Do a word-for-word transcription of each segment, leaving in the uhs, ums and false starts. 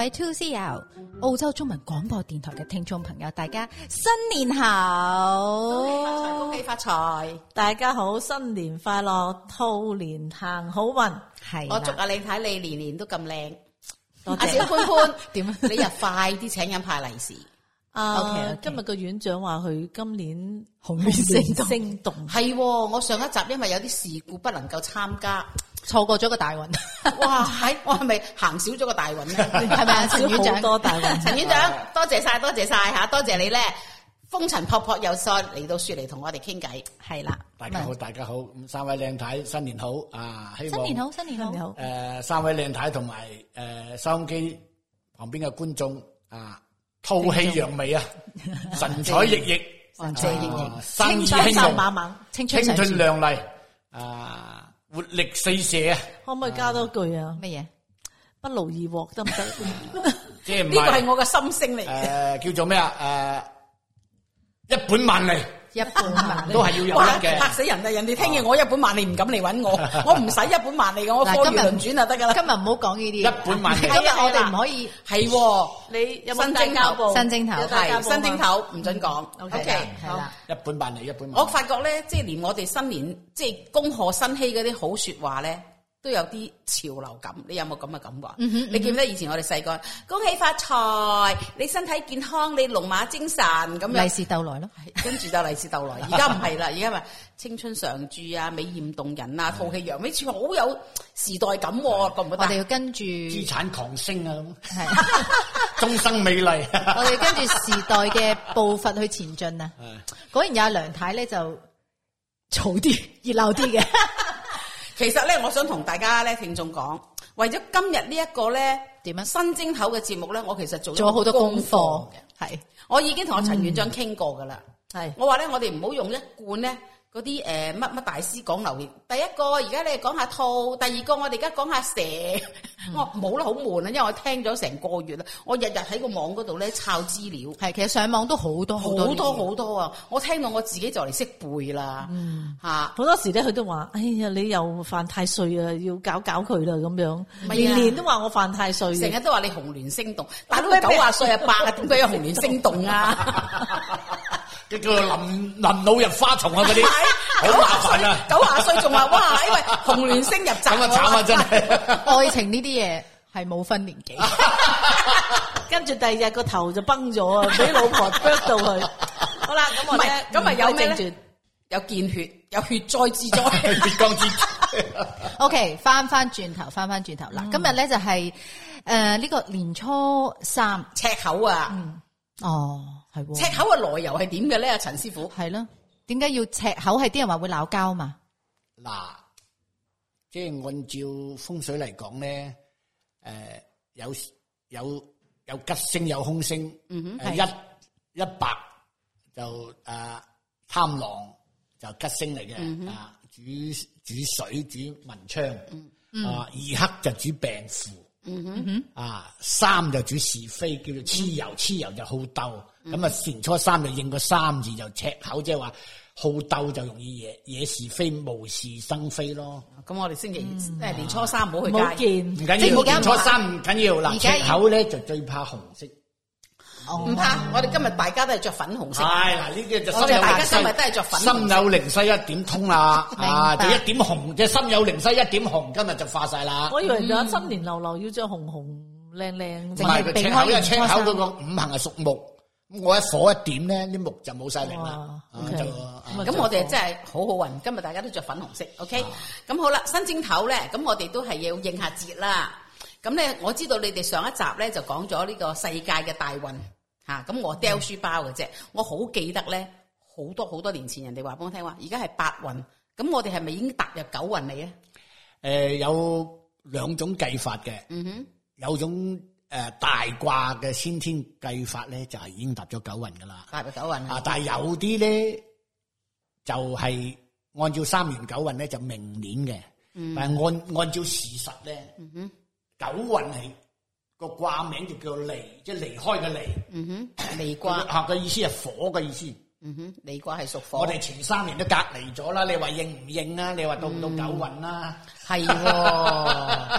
位 two C L 澳洲中文廣播電台嘅聽眾朋友，大家新年好！ 恭喜發財！ 大家好，新年快樂，兔年行好運。 係， 我祝阿李太你年年都咁靚。 多謝阿小潘潘點啊？你又快啲請人派利是。 啊 OK，OK 今日個院長話佢今年紅鸞星動星動係，我上一集因為有啲事故不能夠參加， 錯過咗個大運。 哇！喺我係咪行少咗個大運咧？ 係咪啊，陳院長？ 好多大運。 陳院長，多謝晒，多謝晒吓，多謝你咧，風塵僕僕又再嚟到雪嚟同我哋傾偈。 係啦， 大家好，大家好，咁三位靚太新年好啊！希望新年好，新年好。 新年好誒，三位靚太同埋誒收音機旁邊嘅觀眾啊，吐氣揚眉啊，神采奕奕， 神采奕奕啊生意生興隆， 猛猛， 青春青春常駐亮麗啊，活力四射啊！ 可唔可以加多句啊？ 乜嘢？ 不勞而獲得唔得？ 即係唔呢個係係我嘅心聲嚟嘅。 誒叫做咩啊？誒一本萬利一本萬利都係要有哇！ 得嘅。 嚇死人啊！人哋聽見我一本萬利唔敢嚟揾我，我唔使一本萬利嘅，我嗱貨如今日輪轉就得㗎啦。 今日唔好講呢啲。 一本萬利今日我哋唔可以係喎。 你有冇新正頭帶膠布？ 新正頭有帶膠布嗎係新正頭唔准講。 OK， OK， 係啦。 一本萬利，一本萬利。 我發覺咧，即係連我哋新年即係恭賀新禧嗰啲好説話咧，都有啲潮流感。你有冇咁嘅感覺？ 嗯哼你記唔記得以前我哋細個恭喜發財，你身體健康，你龍馬精神咁樣利。是逗來咯。 跟住就利是逗來，而家唔係啦，而家咪青春常駐啊，美豔動人啊，吐氣揚眉，似好有時代感喎，覺唔覺我得？ 哋要跟住資產狂升啊咁， 係， 終生美麗。 我哋跟住時代嘅步伐去前進啊！果然有阿梁太咧就嘈啲、熱鬧啲嘅。 其實咧，我想同大家咧聽眾講，為咗今日呢一個咧點啊新正頭嘅節目咧，我其實做做咗好多功功課嘅。 係我已經同阿陳院長傾過噶啦。 係我話咧，我哋唔好用一貫咧嗰啲誒乜乜大師講流年。第一個而家你講下兔，第二個我哋而家講下蛇。我冇啦，好悶啊，因為我聽咗成個月啦，我日日喺個網嗰度咧抄資料。 係，其實上網都好多好多多好多啊！我聽到我自己就嚟識背啦，嚇好多時咧，佢都話：哎呀，你又犯太歲啊，要搞搞佢啦咁樣。 係啊年年都話我犯太歲， 成日都話你紅鸞星動，大佬九啊歲啊八啊，點解有紅鸞星動啊？ 叫做臨臨老入花叢啊嗰啲，好麻煩啊！ 九啊歲仲話哇，因為紅鸞星入閘， 咁啊慘啊真係！ 愛情呢啲嘢係冇分年紀。 跟住第二日個頭就崩咗啊，俾老婆啄到佢。好啦，咁唔係我咧咁咪有咩正傳咧？有見血，有血災之災。 血光之災 OK， 翻翻轉頭，翻翻轉頭嗱，今日咧就係誒呢個年初三。 赤口啊！ 哦，係喎。 赤口嘅來由係點嘅咧？阿陳師傅係咯，點解要赤口？係啲人話會鬧交嘛？ 嗱，即係按照風水嚟講咧，誒有有有吉星有凶星， 嗯誒一一白就誒貪狼就吉星嚟嘅，啊主主水主文昌，啊二黑就主病符。啊，三就主是非，叫做蚩尤，蚩尤就好鬥。咁啊，年初三就應個三字就赤口，即係話好鬥就容易惹惹是非，無事生非咯。 咁我哋星期誒年初三唔好去冇街。 見唔緊要， 即係而家年初三唔緊要。嗱， 而家赤口咧就最怕紅色。 唔怕，我哋今日大家都係着粉紅色。 係嗱，呢啲就我哋大家心有今日都係着粉紅色心有靈犀一點通啦。 明白啊，就一點紅，即係心有靈犀一點紅，今日就化晒啦。 我以為有新年流流要着紅紅靚靚， 唔係佢赤口，因為赤口嗰個五行係屬木，咁我一火一點咧，啲木就冇晒靈啦。 哇啊 OK 就咁咁我哋真係好好運，今日大家都着粉紅色，OK？咁好啦，新正頭咧，咁我哋都係要應下節啦。咁咧，我知道你哋上一集咧就講咗呢個世界嘅大運嚇，咁我掉書包嘅啫，我好記得咧，好多好多年前人哋話俾我聽話，而家係八運，咁我哋係咪已經踏入九運嚟咧？ 誒有兩種計法嘅， 嗯哼， 有種誒大卦嘅先天計法咧，就係已經踏咗九運噶啦。 踏入九運啊，但係有啲咧就係按照三元九運咧，就明年嘅。 嗯但係按按照事實咧， 嗯哼， 九運係個卦名就叫離，即係離開嘅離。 嗯哼，離卦， 嚇嘅意思係火嘅意思。 嗯哼，離卦係屬火。 我哋前三年都隔離咗啦，你話應唔應啊？你話到唔到九運啦？ 係喎，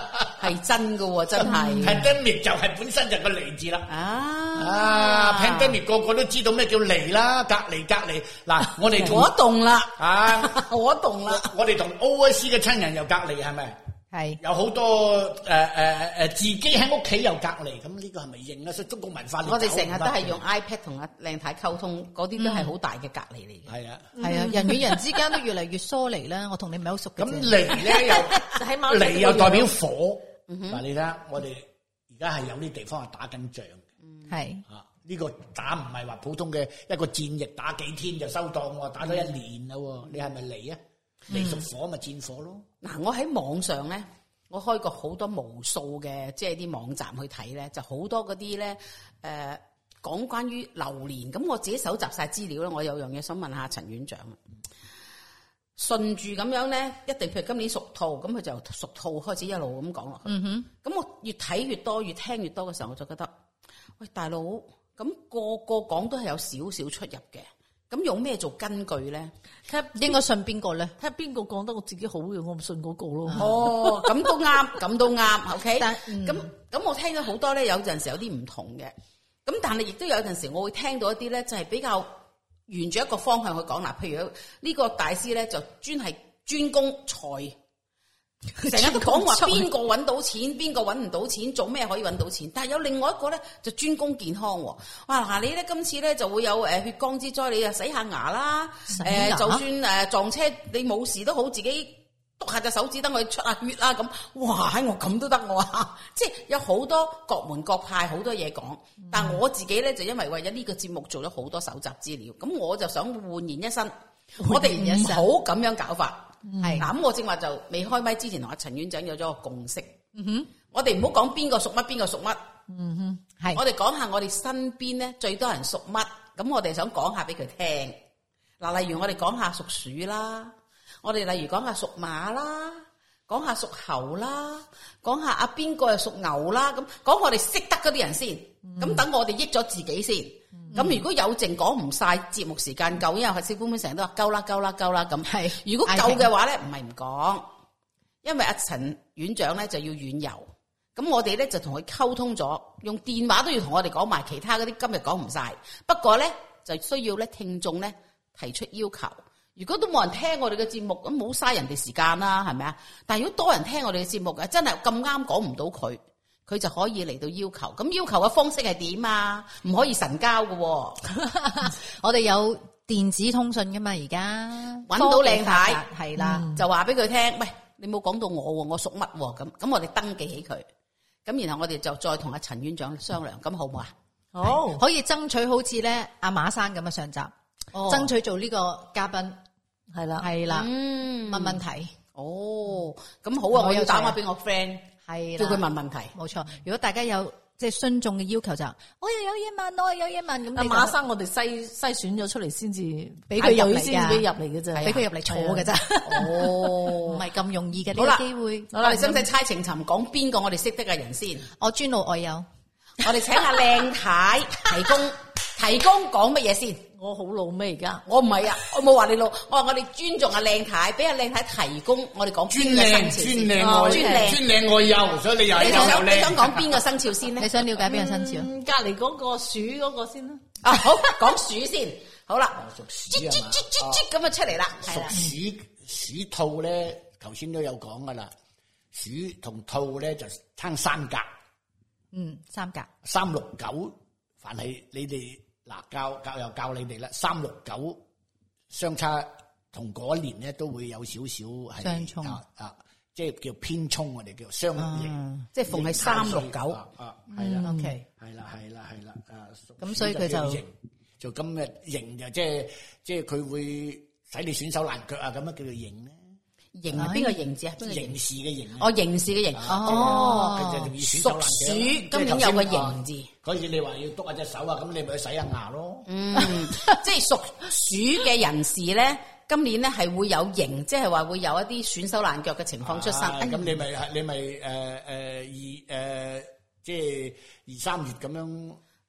係真㗎喎，真係。 pandemic 就係本身就個離字啦。 啊啊 pandemic 個個都知道咩叫離啦，隔離隔離。嗱，我哋同我動啦， 啊， 我動啦。 我哋同 O S C 嘅親人又隔離係咪？ 係有好多誒誒誒自己喺屋企又隔離，咁呢個係咪認啊？所以中國文化我哋成日都係用 iPad 同阿靚太溝通，嗰啲都係好大嘅隔離嚟嘅。 係啊， 係啊，人與人之間都越嚟越疏離啦。我同你唔係好熟嘅咁啫。 離咧又就喺貓離又代表火。嗱，你睇下我哋而家係有啲地方係打緊仗嘅。 係啊，呢個打唔係話普通嘅一個戰役打幾天就收檔喎，打咗一年啦喎，你係咪離啊？離屬火咪戰火咯。 嗱，我喺網上咧，我開過好多無數嘅即係啲網站去睇咧，就好多嗰啲咧誒講關於流年。咁我自己搜集晒資料咧，我有樣嘢想問下陳院長。順住咁樣咧，一定譬如今年屬兔，咁佢就屬兔開始一路咁講落去。嗯哼，咁我越睇越多，越聽越多嘅時候，我就覺得，喂大佬，咁、那個個講都係有少少出入嘅。咁用咩做根據咧？ 睇下應該信邊個咧？ 睇下邊個講得我自己好嘅，我唔信嗰個咯。 哦，咁都啱，咁都啱。OK， 但咁咁、嗯、我聽咗好多咧，有陣時有啲唔同嘅。咁但係亦都有陣時，我會聽到一啲咧，就係比較沿住一個方向去講嗱。譬如呢個大師咧，就專係專攻財。成日都講話邊個揾到錢，邊個揾唔到錢，做咩可以揾到錢？但係有另外一個咧，就專攻健康喎。哇！嗱，你咧今次咧就會有誒血光之災，你啊洗下牙啦。誒、呃，就算誒撞車你冇事都好，自己篤下隻手指等佢出下血啦咁。哇！我咁都得我啊！即係有好多各門各派好多嘢講。但係我自己咧就因為為咗呢個節目做咗好多搜集資料，咁我就想煥然一新。我哋唔好咁樣搞法。係嗱，咁我正話就未開麥之前同阿陳院長有咗個共識。嗯哼，我哋唔好講邊個屬乜，邊個屬乜。 嗯哼，係。 我哋講下我哋身邊咧最多人屬乜，咁我哋想講下俾佢聽。嗱，例如我哋講下屬鼠啦，我哋例如講下屬馬啦，講下屬猴啦，講下阿邊個又屬牛啦，咁講我哋識得嗰啲人先。咁等、嗯、我哋益咗自己先。咁、嗯、如果有剩講唔晒，節目時間夠，因為係小潘潘成日都話夠啦夠啦夠啦咁。係，如果夠嘅話咧，唔係唔講，因為阿陳院長咧就要遠遊，咁我哋咧就同佢溝通咗，用電話都要同我哋講埋其他嗰啲今日講唔晒。不過咧就需要咧聽眾咧提出要求，如果都冇人聽我哋嘅節目，咁冇嘥人哋時間啦，係咪啊？但係如果多人聽我哋嘅節目嘅，真係咁啱講唔到佢。佢就可以嚟到要求，咁要求嘅方式係點啊？唔可以神交嘅、哦， 我哋有電子通訊噶嘛？而家揾到靚太係啦， 嗯、就話俾佢聽，喂，你冇講到我，我屬乜咁？咁我哋登記起佢，咁然後我哋就再同阿陳院長商量，咁好唔好啊？ 好， 可以爭取好似咧阿馬生咁嘅上集，哦、爭取做呢個嘉賓，係啦係啦，嗯、問問題。 哦，咁好啊！我要打電話俾我 friend。係叫佢問問題， 冇錯。如果大家有即係信眾嘅要求就，我又有嘢問，我又有嘢問咁。 阿馬生，我哋篩篩選咗出嚟先至俾佢入嚟先俾入嚟嘅啫， 俾佢入嚟坐嘅啫。哦，唔係咁容易嘅呢個機會。 好啦，我哋使唔使猜情尋講邊個我哋識得嘅人先？ 我尊老愛幼， 我哋請阿靚太提供提供講乜嘢先？ 我好老咩而家？ 我唔係啊，我冇話你老，我話我哋尊重阿靚太，俾阿靚太提供我哋講邊個生肖先。 專靚愛專靚專靚愛幼，所以你又係又又靚。 你想講邊個生肖先咧？ 你想了解邊個生肖？ 隔籬嗰個鼠嗰個先啦。 啊，好，講鼠先。好啦， 屬鼠啊嘛，咁啊出嚟啦。 屬鼠鼠兔咧，頭先都有講噶啦。鼠同兔咧就撐三格。 嗯，三格。 三六九，凡係你哋。嗱，教教又教你哋啦，三六九相差同嗰年咧都會有少少係相沖啊啊，即係叫偏沖，我哋叫相刑， 即係逢係三六九啊，係啦 ，OK， 係啦係啦係啦啊， 咁所以佢就就今日刑就即係即係佢會使你損手爛腳啊，咁樣叫做刑咧。 刑係邊個刑字啊？ 刑事嘅刑。 哦，刑事嘅刑。哦，屬鼠今年有個刑字。 嗰時你話要篤下隻手啊，咁你咪去洗下牙咯。 嗯，即係屬鼠嘅人士咧，今年咧係會有刑，即係話會有一啲損手爛腳嘅情況出生。 咁你咪你咪誒誒二誒，即係二三月咁樣。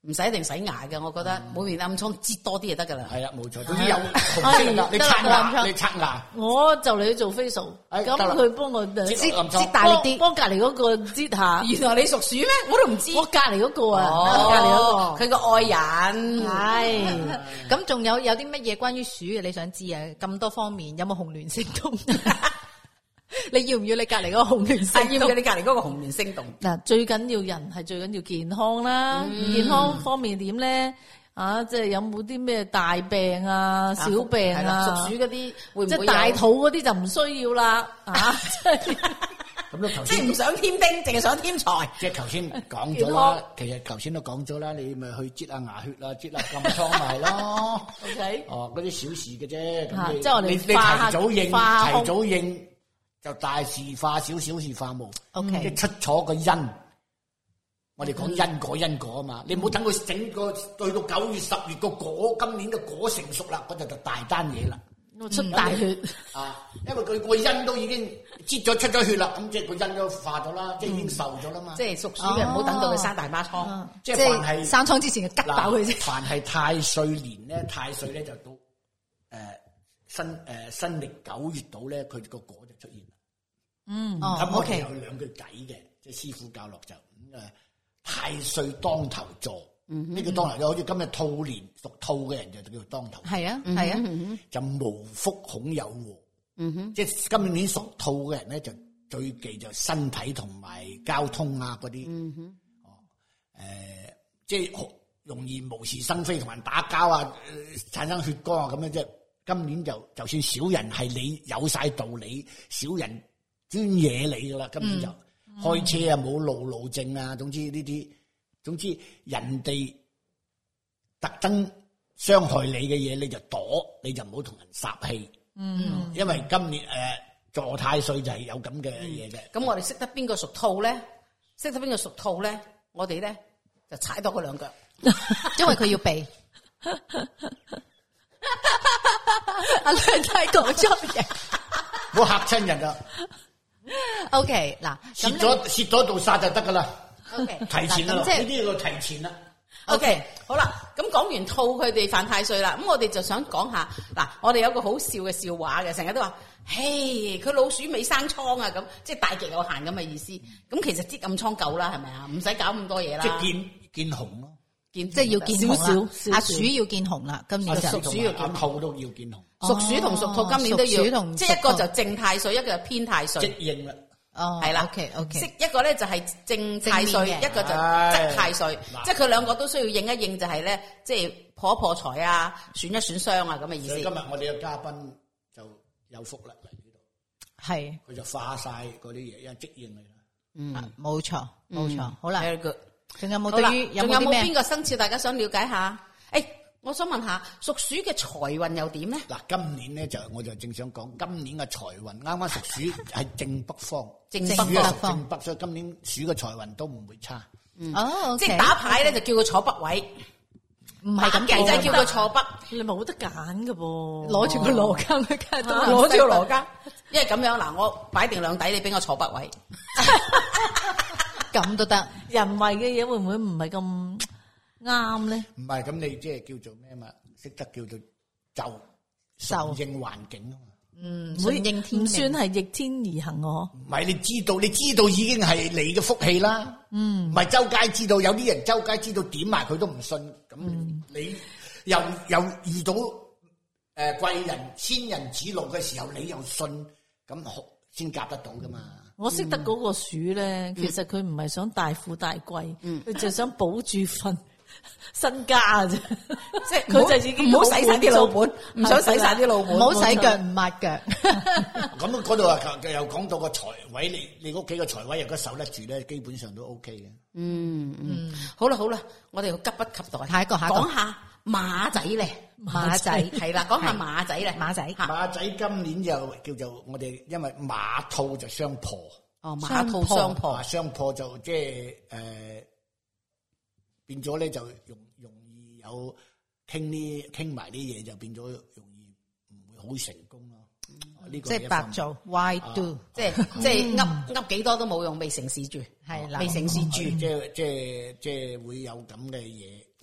唔使一定洗牙嘅，我覺得每面暗瘡擠多啲就得噶啦。 係啊，冇錯，總之有紅色啦，你刷牙，你刷牙， 我就嚟去做 facial，咁佢幫我擠擠大力啲， 幫隔離嗰個擠下。 原來你屬鼠咩？我都唔知。 我隔離嗰個啊， 哦、 隔離嗰個， 佢個愛人係。咁仲有有啲乜嘢關於鼠嘅你想知啊？咁多方面有冇紅鸞星動？你要唔要你隔離嗰個紅鸞星動？ 要唔要你隔離嗰個紅鸞星動？ 嗱，最緊要人係最緊要健康啦。嗯、健康方面點咧？啊，即係有冇啲咩大病啊、小病啊？ 屬鼠嗰啲會唔會即係大肚嗰啲就唔需要啦。啊， 咁都頭即係唔想添丁，淨係想添財。 即係頭先講咗啦，其實頭先都講咗啦，你咪去擠下牙血啦，擠下暗瘡咪咯。 O K， 哦，嗰啲小事嘅啫。咁即係我哋你你提早應，提早應就大事化小，小事化無。 O K， 即係出咗個因。我哋講因果因果啊嘛，你唔好等佢整個對到九月十月個果，今年嘅果成熟啦，嗰就就大單嘢啦， 出大血啊！因為佢個因都已經擠咗出咗血啦，咁即係個因都化咗啦，即係已經受咗啦嘛。 即係屬鼠嘅唔好等到佢生大孖瘡， 即係凡係生瘡之前就吉爆佢先。 凡係太歲年咧，太歲咧就到誒新誒新歷九月度咧，佢個果就出現啦。 嗯， 咁我哋有兩句偈嘅，即係師傅教落就咁誒。太歲當頭坐，呢個當頭坐好似今日兔年屬兔嘅人就叫做當頭坐。 係啊，係啊， 就無福恐有禍。 嗯哼， 即係今年屬兔嘅人咧，就最忌就身體同埋交通啊嗰啲。 嗯哼， 哦，誒，即係容易無事生非，同人打交啊，產生血光啊咁樣啫。今年就就算小人係你有晒道理，小人專惹你噶啦，今年就。開車啊，冇路怒症啊，總之呢啲，總之人哋特登傷害你嘅嘢，你就躲，你就唔好同人撒氣。嗯，因為今年誒坐太歲就係有咁嘅嘢嘅。 咁我哋識得邊個屬兔咧？識得邊個屬兔咧？我哋咧就踩多佢兩腳， 因為佢要避。阿梁太講咗嘢， 唔好嚇親人啊！ O K， 嗱， 蝕咗蝕咗道煞就得噶啦。 O K， 提前啦，呢啲要提前啦。 O K， 好啦，咁講完兔佢哋犯太歲啦，咁我哋就想講下，嗱，我哋有個好笑嘅笑話嘅，成日都話，嘿，佢老鼠未生瘡啊，咁即係大極有限咁嘅意思。咁其實擠暗瘡夠啦，係咪啊？唔使搞咁多嘢啦。 即係見見紅咯， 見即係要見紅啦。 少少阿鼠要見紅啦，今年就屬鼠要見紅， 兔都要見紅。 屬鼠同屬兔今年都要， 同即係一個就正太歲，一個就偏太歲。 即應啦。 哦， 係啦 ，OK OK， 一個咧就係正太歲，一個就側太歲，即係佢兩個都需要應一應，就係咧，即係破一破財啊，損一損傷啊咁嘅意思。 今日我哋嘅嘉賓就有福啦嚟呢度， 係佢就化晒嗰啲嘢，因為即應嚟啦。 嗯，冇錯冇錯，好啦 ，very good。 仲有冇對於有冇邊個生肖大家想了解下？誒。我想問下屬鼠嘅財運又點咧？ 嗱，今年咧就我就正想講，今年嘅財運啱啱屬鼠係正北方， 正北方， 正北，所以今年鼠嘅財運都唔會差。 哦， 即係打牌咧就叫佢坐北位， 唔係咁計就叫佢坐北， 你冇得揀㗎噃， 攞住個羅庚去揀， 攞住個羅庚，因為咁樣嗱，我擺定兩底，你俾我坐北位， 咁都得。 人為嘅嘢會唔會唔係咁？啱咧， 唔係咁你即係叫做咩嘛？識得叫做就順應環境啊嘛。 嗯，順應天命， 唔算係逆天而行喎。 唔係你知道，你知道已經係你嘅福氣啦。嗯，唔係周街知道，有啲人周街知道點埋佢都唔信。咁、嗯、你又又遇到誒貴人千人指路嘅時候，你又信，咁先夾得到噶嘛？ 我識得嗰個鼠咧，嗯、其實佢唔係想大富大貴，佢、嗯、就想保住份身家啊啫，即係佢就已經唔好使晒啲老本，唔想使晒啲老本， 唔好洗腳唔抹腳。 咁嗰度啊，又講到個財位，你你屋企個財位如果守得住咧，基本上都 OK 嘅。 嗯嗯，好啦好啦，我哋急不及待， 下一個下一個講下馬仔咧， 馬仔係啦，講下馬仔咧， 馬仔馬仔今年就叫做我哋因為馬兔就相破， 哦馬兔相破， 相破就即係誒。變咗咧就容容易有傾呢傾埋啲嘢，就變咗容易唔會好成功咯。呢個即係白做 ，why do？ 即係即係噏噏幾多都冇用，未成事住， 係啦， 未成事住， 即係即係即係會有咁嘅嘢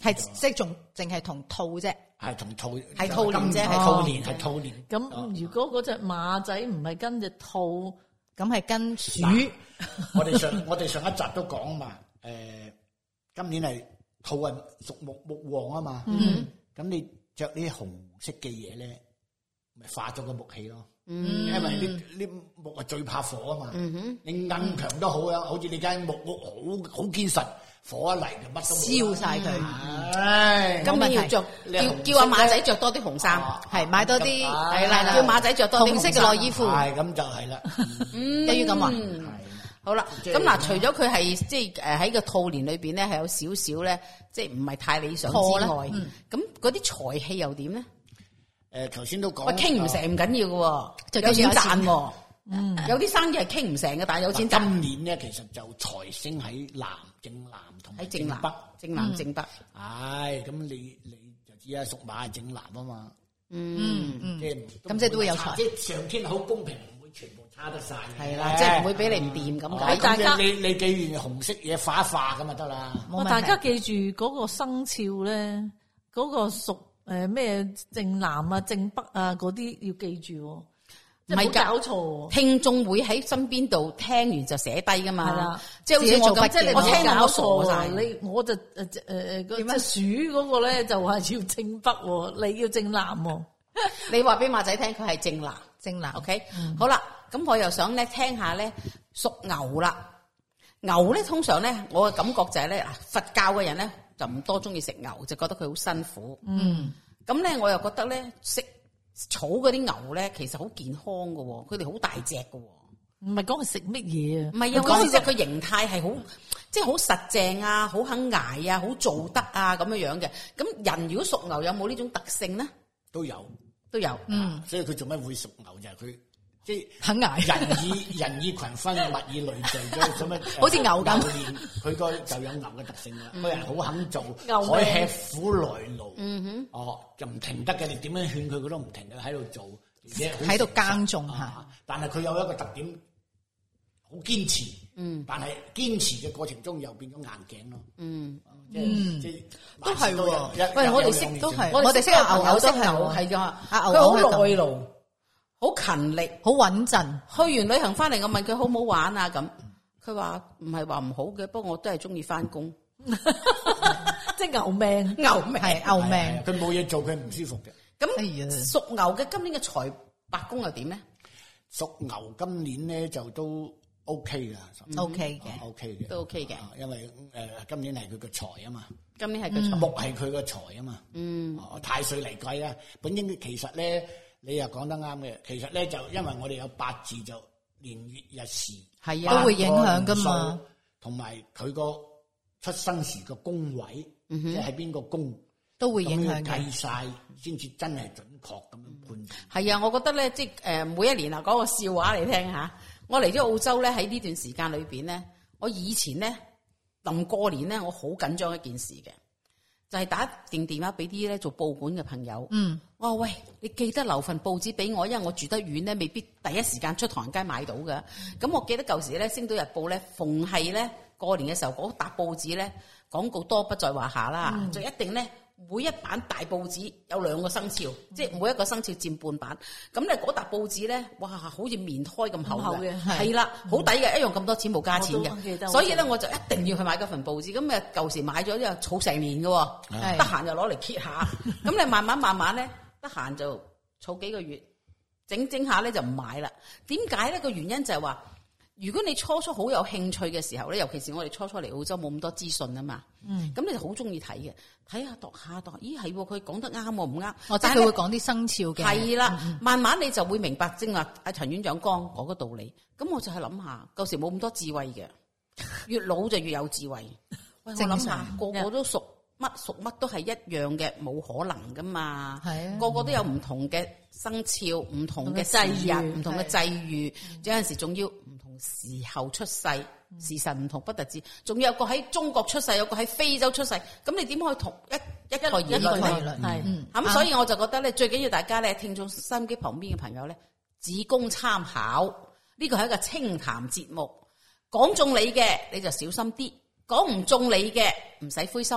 係即係仲淨係同兔啫， 係同兔係兔年啫， 係係兔年係兔年。 咁如果嗰隻馬仔唔係跟隻兔， 咁係跟鼠。 我哋上我哋上一集都講嘛，誒，今年係兔係屬木木旺啊嘛，咁你着呢啲紅色嘅嘢咧，咪化咗個木氣咯。嗯，因為呢呢木係最怕火啊嘛。嗯哼，你硬強都好啊，好似你間木屋好好堅實，火一嚟就乜都燒晒佢。 唉，咁你要着叫叫阿馬仔着多啲紅衫， 係買多啲係啦，叫馬仔着多啲紅色嘅內衣褲。 係咁就係啦， 一於咁話。 好啦，咁嗱，除咗佢係即係誒喺個兔年裏邊咧，係有少少咧，即係唔係太理想之外，咁嗰啲財氣又點咧？ 誒，頭先都講， 喂，傾唔成唔緊要嘅， 就有錢賺。嗯，有啲生意係傾唔成嘅，但係有錢賺。 今年咧，其實就財星喺南正南同喺正南北， 正南正北。 唉，咁你你就知啦，屬馬係正南啊嘛。 嗯嗯， 即係咁即係都會有財。 即係上天好公平，唔會全部差得晒。 係啦，即係唔會俾你唔掂咁解。 大家你你記住紅色嘢化一化咁就得啦。 大家記住嗰個生肖咧，嗰個屬誒咩正南啊、正北啊嗰啲要記住，唔係搞錯。 聽眾會喺身邊度聽完就寫低噶嘛。係啦，即係好似我咁， 即係你我聽我傻晒。 你我就誒誒誒嗰隻鼠嗰個咧就係要正北，你要正南。 你話俾馬仔聽佢係正南， 正南。 OK，好啦，咁我又想咧聽下咧屬牛啦。牛咧通常咧，我嘅感覺就係咧，佛教嘅人咧就唔多中意食牛，就覺得佢好辛苦。嗯，咁咧我又覺得咧食草嗰啲牛咧，其實好健康㗎，佢哋好大隻㗎。 唔係講佢食乜嘢啊？ 唔係啊，講只佢形態係好，即係好實淨啊，好肯捱啊，好做得啊咁樣樣嘅。咁人如果屬牛有冇呢種特性咧？都有，都有。 嗯，所以佢做咩會屬牛就係佢即係肯捱。 人以人以群分，物以類聚，做咩？ 好似牛咁， 佢個就有牛嘅特性啦。個人好肯做，可以吃苦耐勞。嗯哼，哦，就唔停得嘅。你點樣勸佢，佢都唔停嘅喺度做，而且喺度耕種嚇。 但係佢有一個特點。好堅持，嗯，但係堅持嘅過程中又變咗硬頸咯，嗯，即係即係都係喎。 喂，我哋識都係， 我哋識阿牛牛都係係噶， 阿牛佢好耐勞，好勤力， 好穩陣。 去完旅行翻嚟，我問佢好唔好玩啊？咁佢話唔係話唔好嘅，不過我都係中意翻工， 即係牛命， 牛命係牛命。 佢冇嘢做，佢唔舒服嘅。 咁屬牛嘅今年嘅財帛宮又點咧？ 屬牛今年咧就都。O K 噶 ，O K 嘅 ，O K 嘅， 都 O K 嘅， 因為誒今年係佢個財啊嘛， 今年係佢財， 木係佢個財啊嘛，嗯，太歲嚟計啦，本應其實咧，你又講得啱嘅，其實咧就因為我哋有八字就年月日時係啊，都會影響噶嘛， 同埋佢個出生時個宮位，即係喺邊個宮都會影響嘅， 計晒先至真係準確咁樣判斷。 係啊，我覺得咧，即係誒每一年啊講個笑話嚟聽下。我嚟咗澳洲咧，喺呢段時間裏邊咧，我以前咧臨過年咧，我好緊張一件事嘅，就係打定電話俾啲咧做報館嘅朋友。嗯，我話喂，你記得留份報紙俾我，因為我住得遠咧，未必第一時間出唐人街買到嘅。咁我記得舊時咧，《星島日報》咧，逢係咧過年嘅時候，嗰沓報紙咧廣告多不在話下啦，嗯、就一定咧。每一版大報紙有兩個生肖，嗯、即係每一個生肖佔半版。咁咧嗰沓報紙咧，哇，好似棉胎咁厚嘅，係啦，好抵嘅，一樣咁多錢冇加錢嘅。所以咧，我就一定要去買嗰份報紙。咁誒舊時買咗之後儲成年嘅，得閒就攞嚟揭下。咁你慢慢慢慢咧，得閒就儲幾個月，整整下咧就唔買啦。點解咧？個原因就係話。如果你初初好有興趣嘅時候咧，尤其是我哋初初嚟澳洲冇咁多資訊啊嘛，嗯，咁你就好中意睇嘅，睇下度下度，咦係喎，佢講得啱喎，唔啱， 或者佢會講啲生肖嘅， 係啦，嗯、慢慢你就會明白正話阿陳院長講嗰個道理。咁我就係諗下，舊時冇咁多智慧嘅，越老就越有智慧。喂，我諗下個個都屬乜屬乜都係一樣嘅，冇可能噶嘛，係啊，個個都有唔同嘅生肖、唔同嘅際日、唔同嘅際遇，有陣時仲要。時候出世，時辰唔同不特止，仲有個喺中國出世，有個喺非洲出世，咁你點可以同一一概而論咧？係，咁、嗯、所以我就覺得咧，最緊要大家咧，聽眾收音機旁邊嘅朋友咧，只供參考。呢個係一個清談節目，講中你嘅你就小心啲，講唔中你嘅唔使灰心，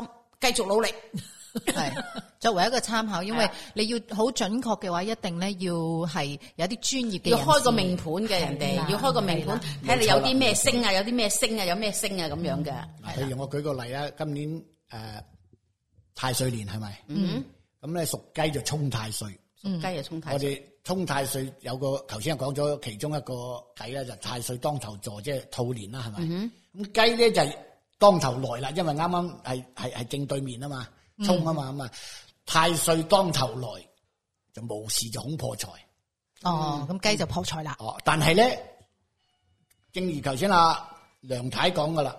繼續努力。 係作為一個參考，因為你要好準確嘅話，一定咧要係有啲專業嘅人士， 要開個命盤嘅人哋，要開個命盤，睇下你有啲咩星啊，有啲咩星啊，有咩星啊咁樣嘅。 譬如我舉個例啊，今年誒太歲年係咪？ 嗯， 咁咧屬雞就沖太歲， 屬雞就沖太歲。 我哋沖太歲有個頭先講咗其中一個計咧，就太歲當頭坐，即係兔年啦，係咪？咁雞咧就係當頭來啦，因為啱啱係係係正對面啊嘛。沖啊嘛咁啊，太歲當頭來就無事就恐破財。 哦，咁雞就破財啦。 哦，但係咧，正如頭先阿梁太講噶啦，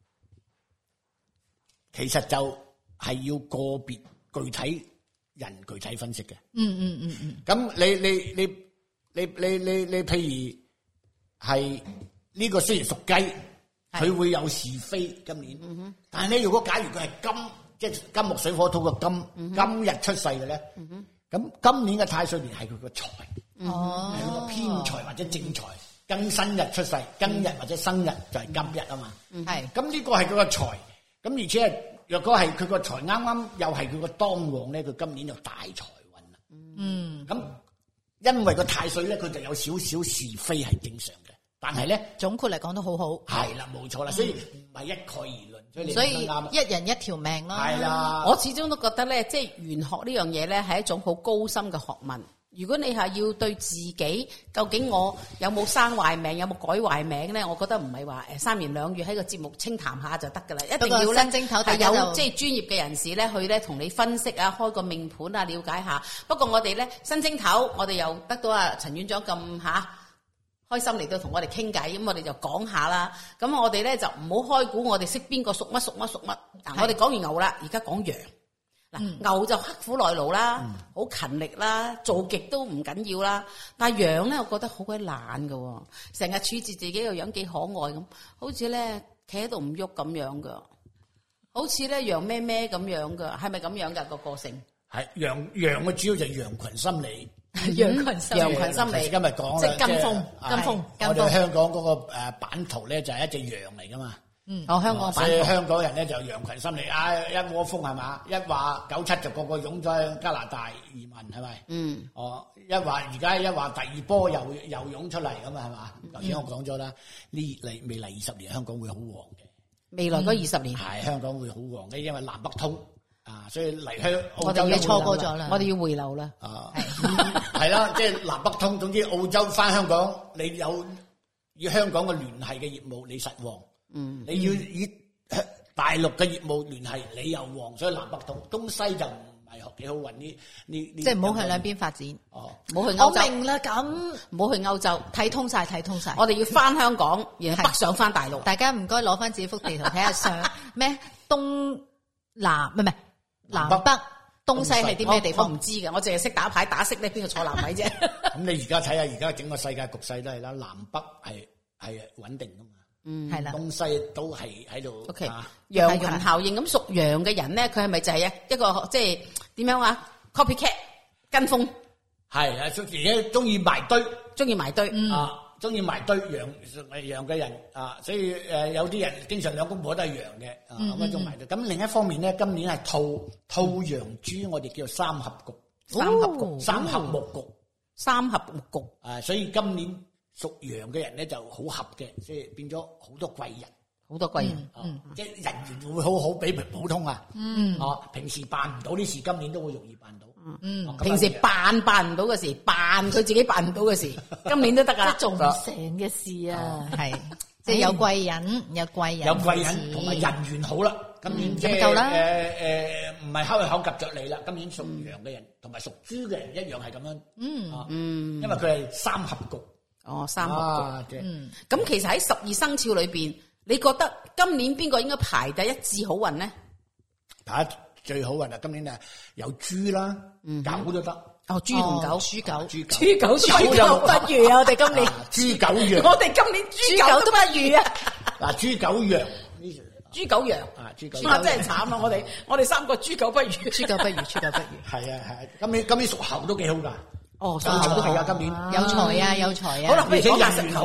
其實就係要個別具體人具體分析嘅。 嗯嗯嗯嗯。咁你你你你你你你譬如係呢個雖然屬雞，佢會有是非今年，但係咧如果假如佢係金。即係金木水火土嘅金，嗯、今日出世嘅咧，咁、嗯、今年嘅太歲年係佢個財，係佢個偏財或者正財，庚申日出世，庚日或者生日就係今日啊嘛，係咁呢個係佢個財，咁而且係若果係佢個財啱啱又係佢個當旺咧，佢今年就大財運啦，嗯，咁因為個太歲咧，佢就有少少是非係正常嘅，但係咧總括嚟講都好好， 係啦，冇錯啦，所以唔係一概而論。 所以一人一條命啦， 係啦。我始終都覺得咧，即係玄學呢樣嘢咧，係一種好高深嘅學問。如果你係要對自己，究竟我有冇生壞命，有冇改壞名咧？我覺得唔係話誒三言兩語喺個節目清談下就得噶啦，一定要咧係有即係專業嘅人士咧去咧同你分析啊，開個命盤啊，了解下。不過我哋咧新正頭，我哋又得到啊陳院長咁吓。開心嚟到同我哋傾偈，咁我哋就講下啦。咁我哋咧就唔好開估，我哋識邊個屬乜屬乜屬乜。嗱，我哋講完牛啦，而家講羊。嗱、嗯，牛就刻苦耐勞啦，好、嗯、勤力啦，做極都唔緊要啦。但係羊咧，我覺得好鬼懶噶，成日處置自己個樣幾可愛咁，好似咧企喺度唔喐咁樣噶，好似咧羊咩咩咁樣噶，係咪咁樣噶個個性？係羊羊嘅主要就係羊群心理。 羊群心理， 羊群心理。 今日講即係跟風，跟風，跟風。 我哋香港嗰個誒版圖咧就係一隻羊嚟噶嘛。 嗯，哦，香港版圖。 所以香港人咧就羊群心理，啊一窩蜂係嘛，一話九七就個個湧咗去加拿大移民係咪？嗯。哦，一話而家一話第二波又又湧出嚟咁啊係嘛？頭先我講咗啦，呢嚟未來二十年香港會好旺嘅。 未來嗰二十年係香港會好旺嘅，因為南北通。啊，所以嚟香澳洲要錯過咗啦， 我哋要回流啦。 啊，係啦，即係南北通，總之澳洲翻香港，你有與香港嘅聯繫嘅業務，你實旺。嗯，你要與大陸嘅業務聯繫，你又旺，所以南北通，東西就唔係學幾好運呢呢呢。即係唔好向兩邊發展。 哦，唔好去歐洲。 我明啦，咁唔好去歐洲，睇通晒，睇通晒。 我哋要翻香港，然後北上翻大陸。 大家唔該攞翻自己幅地圖睇下上咩東南唔係唔係。南北東西係啲咩地方？ 我唔知嘅，我淨係識打牌打色咧，邊個坐南位啫？ 咁你而家睇下，而家整個世界局勢都係啦，南北係係穩定噶嘛。 嗯，係啦， 東西都係喺度。 O K，羊群效應，咁屬羊嘅人咧，佢係咪就係一一個即係點樣啊 ？copycat 跟風係啊，而且中意埋堆， 中意埋堆啊。中意埋堆羊羊嘅人啊，所以誒有啲人經常兩公婆都係羊嘅啊，咁樣中埋堆。咁另一方面咧，今年係兔兔羊豬，我哋叫做三合局， 三合局， 三合木局， 三合木局啊，所以今年屬羊嘅人咧就好合嘅，即係變咗好多貴人， 好多貴人， 即係人緣會好好，比普通啊，哦，平時辦唔到啲事，今年都會容易辦到。 嗯，平時辦辦唔到嘅事，辦佢自己辦唔到嘅事，今年都得噶， 做唔成嘅事啊，係即係有貴人，有貴人， 有貴人同埋人緣好啦。今年即係誒誒，唔係口去口夾着你啦。今年屬羊嘅人同埋屬豬嘅人一樣係咁樣，嗯嗯，因為佢係三合局。 哦，三合局，嗯，咁其實喺十二生肖裏邊，你覺得今年邊個應該排第一至好運咧？ 排最好運啊！今年啊有豬啦，狗都得。 哦，豬同狗，豬狗， 豬豬狗，豬狗不如啊！我哋今年豬狗羊， 我哋今年豬狗都不如啊！ 嗱，豬狗羊， 豬狗羊啊，豬狗， 哇！真係慘啊！我哋我哋三個豬狗不如， 豬狗不如，豬狗不如。 係啊係，今年今年屬猴都幾好噶。 哦， 屬猴都係啊，今年有財啊有財啊。 好啦，不如講下屬猴啦。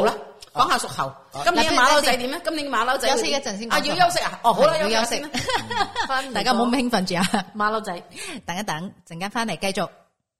講下屬猴。今年嘅馬騮仔點咧？今年嘅馬騮仔休息一陣先講啊，要休息啊！哦，好啦， 要休息休息先。 大家唔好咁興奮住啊！ 馬騮仔， 等一等，陣間翻嚟繼續。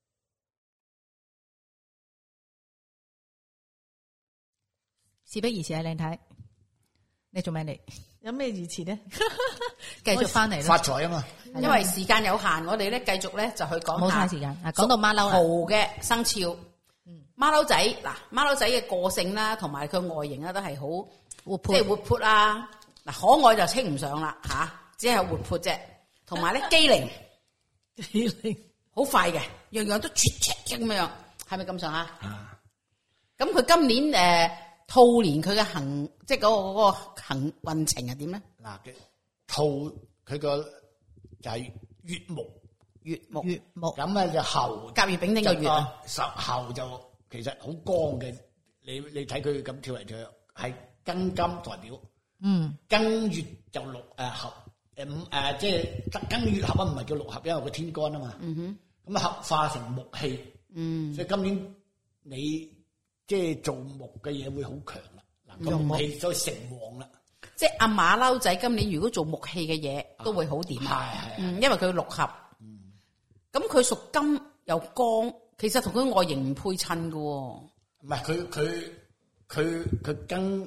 事不宜遲啊，靚太，你做咩嚟？ 有咩疑詞咧？ 繼續翻嚟啦， 發財啊嘛！ 因為時間有限，我哋咧繼續咧就去講冇下嘥時間啊！講到馬騮啦猴嘅生肖，馬騮仔嗱，馬騮仔嘅個性啦，同埋佢外形咧都係好活即係潑， 活潑啦。嗱，可愛就稱唔上啦吓，只係活潑啫。同埋咧機靈， 機靈好快嘅，樣樣都絕絕咁樣，係咪咁上下？ 啊， 咁佢今年誒。呃兔年佢嘅行，即係嗰個嗰個行運程係點咧？ 嗱嘅兔佢個就係月木， 月木， 月木咁咧就猴甲乙丙丁嘅月啊， 十猴就其實好光嘅。你你睇佢咁跳嚟跳去，係庚金代表， 嗯， 庚月就六誒合誒五誒，即係庚月合啊，唔係叫六合，因為個天干啊嘛。嗯哼，咁啊合化成木氣，嗯，所以今年你。即係做木嘅嘢會好強啦，嗱個木氣所以成旺啦。 即係阿馬騮仔今年如果做木氣嘅嘢都會好掂啊， 係係， 嗯，因為佢六合，咁佢屬金又光，其實同佢外形唔配襯㗎喎。 唔係佢佢佢佢庚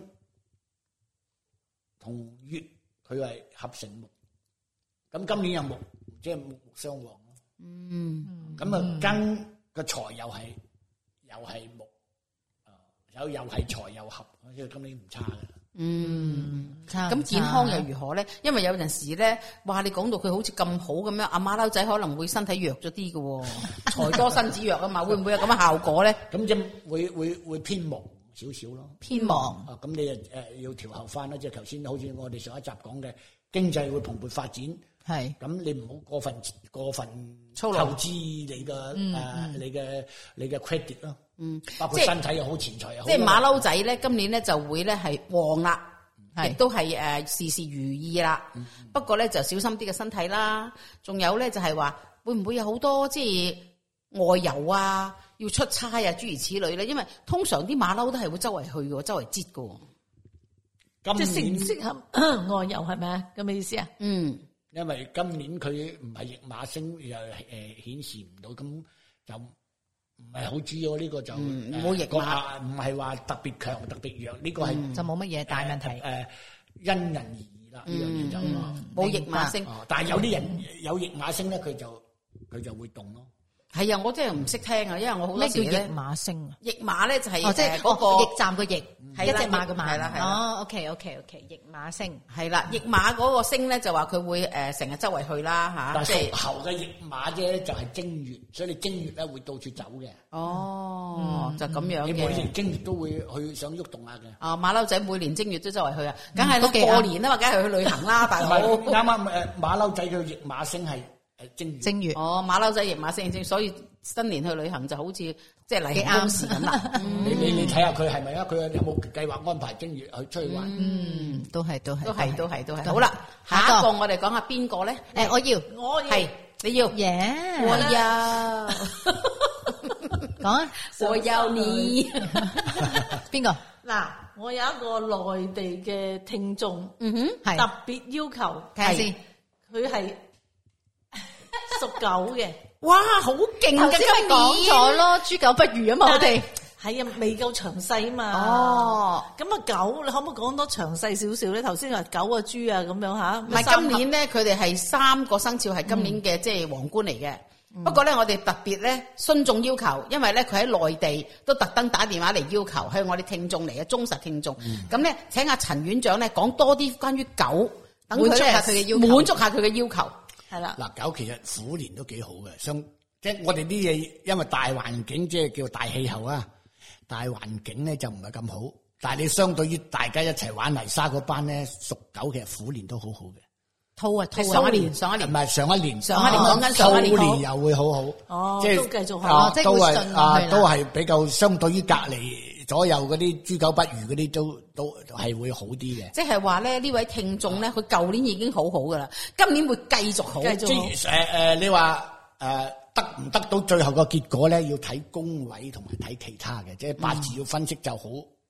同月佢係合成木，咁今年有木，即係木木相旺咯。嗯，咁啊庚個財又係又係木。有又係財又合，因為今年唔差嘅。 嗯， 差咁健康又如何咧？因為有陣時咧，哇！你講到佢好似咁好咁樣，阿馬騮仔可能會身體弱咗啲嘅，財多身子弱啊嘛，會唔會有咁嘅效果咧？ 咁即係會會會偏忙少少咯， 偏忙。 啊，咁你誒誒要調後翻啦，即係頭先好似我哋上一集講嘅，經濟會蓬勃發展。 係， 咁你唔好過分過分操勞投資你嘅誒你嘅你嘅 credit 咯， 嗯， 包括即係身體又好，錢財又好。 即係馬騮仔咧，今年咧就會咧係旺啦， 係亦都係誒事事如意啦。不過咧就小心啲嘅身體啦，仲有咧就係話會唔會有好多即係外遊啊，要出差啊，諸如此類咧。因為通常啲馬騮都係會周圍去嘅，周圍擠嘅。 即係適唔今年適合外遊係咪啊？咁嘅意思啊？ 嗯。 因為今年佢唔係驛馬星，又誒顯示唔到，咁就唔係好主要呢個就冇驛馬， 唔係話特別強特別弱，呢個係就冇乜嘢大問題。 誒因人而異啦，呢樣嘢就冇驛馬星， 但係有啲人有驛馬星咧，佢就佢就會動咯。 係啊，我真係唔識聽啊，因為我好多咩叫時咧驛馬星啊？ 驛馬咧就係哦，即係嗰個驛站個驛， 係啦一隻馬嘅馬。 係啦係啦哦，OK OK OK，驛馬星係啦，驛馬嗰個星咧就話佢會誒成日周圍去啦嚇， 但即係係屬猴嘅驛馬啫，就係正月，所以你正月咧會到處走嘅。 哦就咁樣你每嘅。 年正月都會去想喐動下嘅。 啊馬騮仔每年正月都周圍去啊，梗係啦， 都幾啱過年啊嘛，梗係去旅行啦，大唔佬。 係啱啱誒馬騮仔嘅驛馬星係誒正月。 正月。 哦，馬騮仔驛馬星正，所以新年去旅行就好似即係例行公事咁啦。 你你你睇下佢係咪啊？佢有冇計劃安排正月去出去玩？ 嗯，都係都係都係都係都係。 都係好啦， 下一個下一個我哋講下邊個咧？ 誒，我要我係你要， 耶， 我要， 講啊， 我要你。 邊個？ 嗱，我有一個內地嘅聽眾， 嗯哼， 係特別要求睇下先。 佢係屬狗嘅， 哇，好勁嘅頭先咪講咗咯，豬狗不如啊嘛，我哋係啊，未夠詳細啊嘛。 哦， 咁啊狗，你可唔可以講多詳細少少咧？頭先話狗啊豬啊咁樣吓， 唔係今年咧，佢哋係三個生肖係今年嘅即係皇冠嚟嘅。不過咧，我哋特別咧慎重要求，因為咧佢喺內地都特登打電話嚟要求，係我哋聽眾嚟嘅忠實聽眾。咁咧，請阿陳院長咧講多啲關於狗，等佢滿足咧下佢嘅要求滿足下佢嘅要求。 係啦， 嗱，狗其實虎年都幾好嘅，相即係我哋啲嘢，因為大環境即係叫大氣候啊，大環境咧就唔係咁好。但係你相對於大家一齊玩泥沙嗰班咧，屬狗其實虎年都好好嘅。 兔啊兔啊， 上一年，上一年唔係上一年， 上一年講緊上一年好兔年又會好好。 哦即係都繼續好啊即係都係會順啊， 去啦都係比較相對於隔離左右嗰啲豬狗不如嗰啲都都係會好啲嘅。 即係話咧呢位聽眾咧，佢舊年已經好好噶啦，今年會繼續好。 繼續即係誒誒，你話誒得唔得到最後個結果咧？要睇宮位同埋睇其他嘅，即係八字要分析就好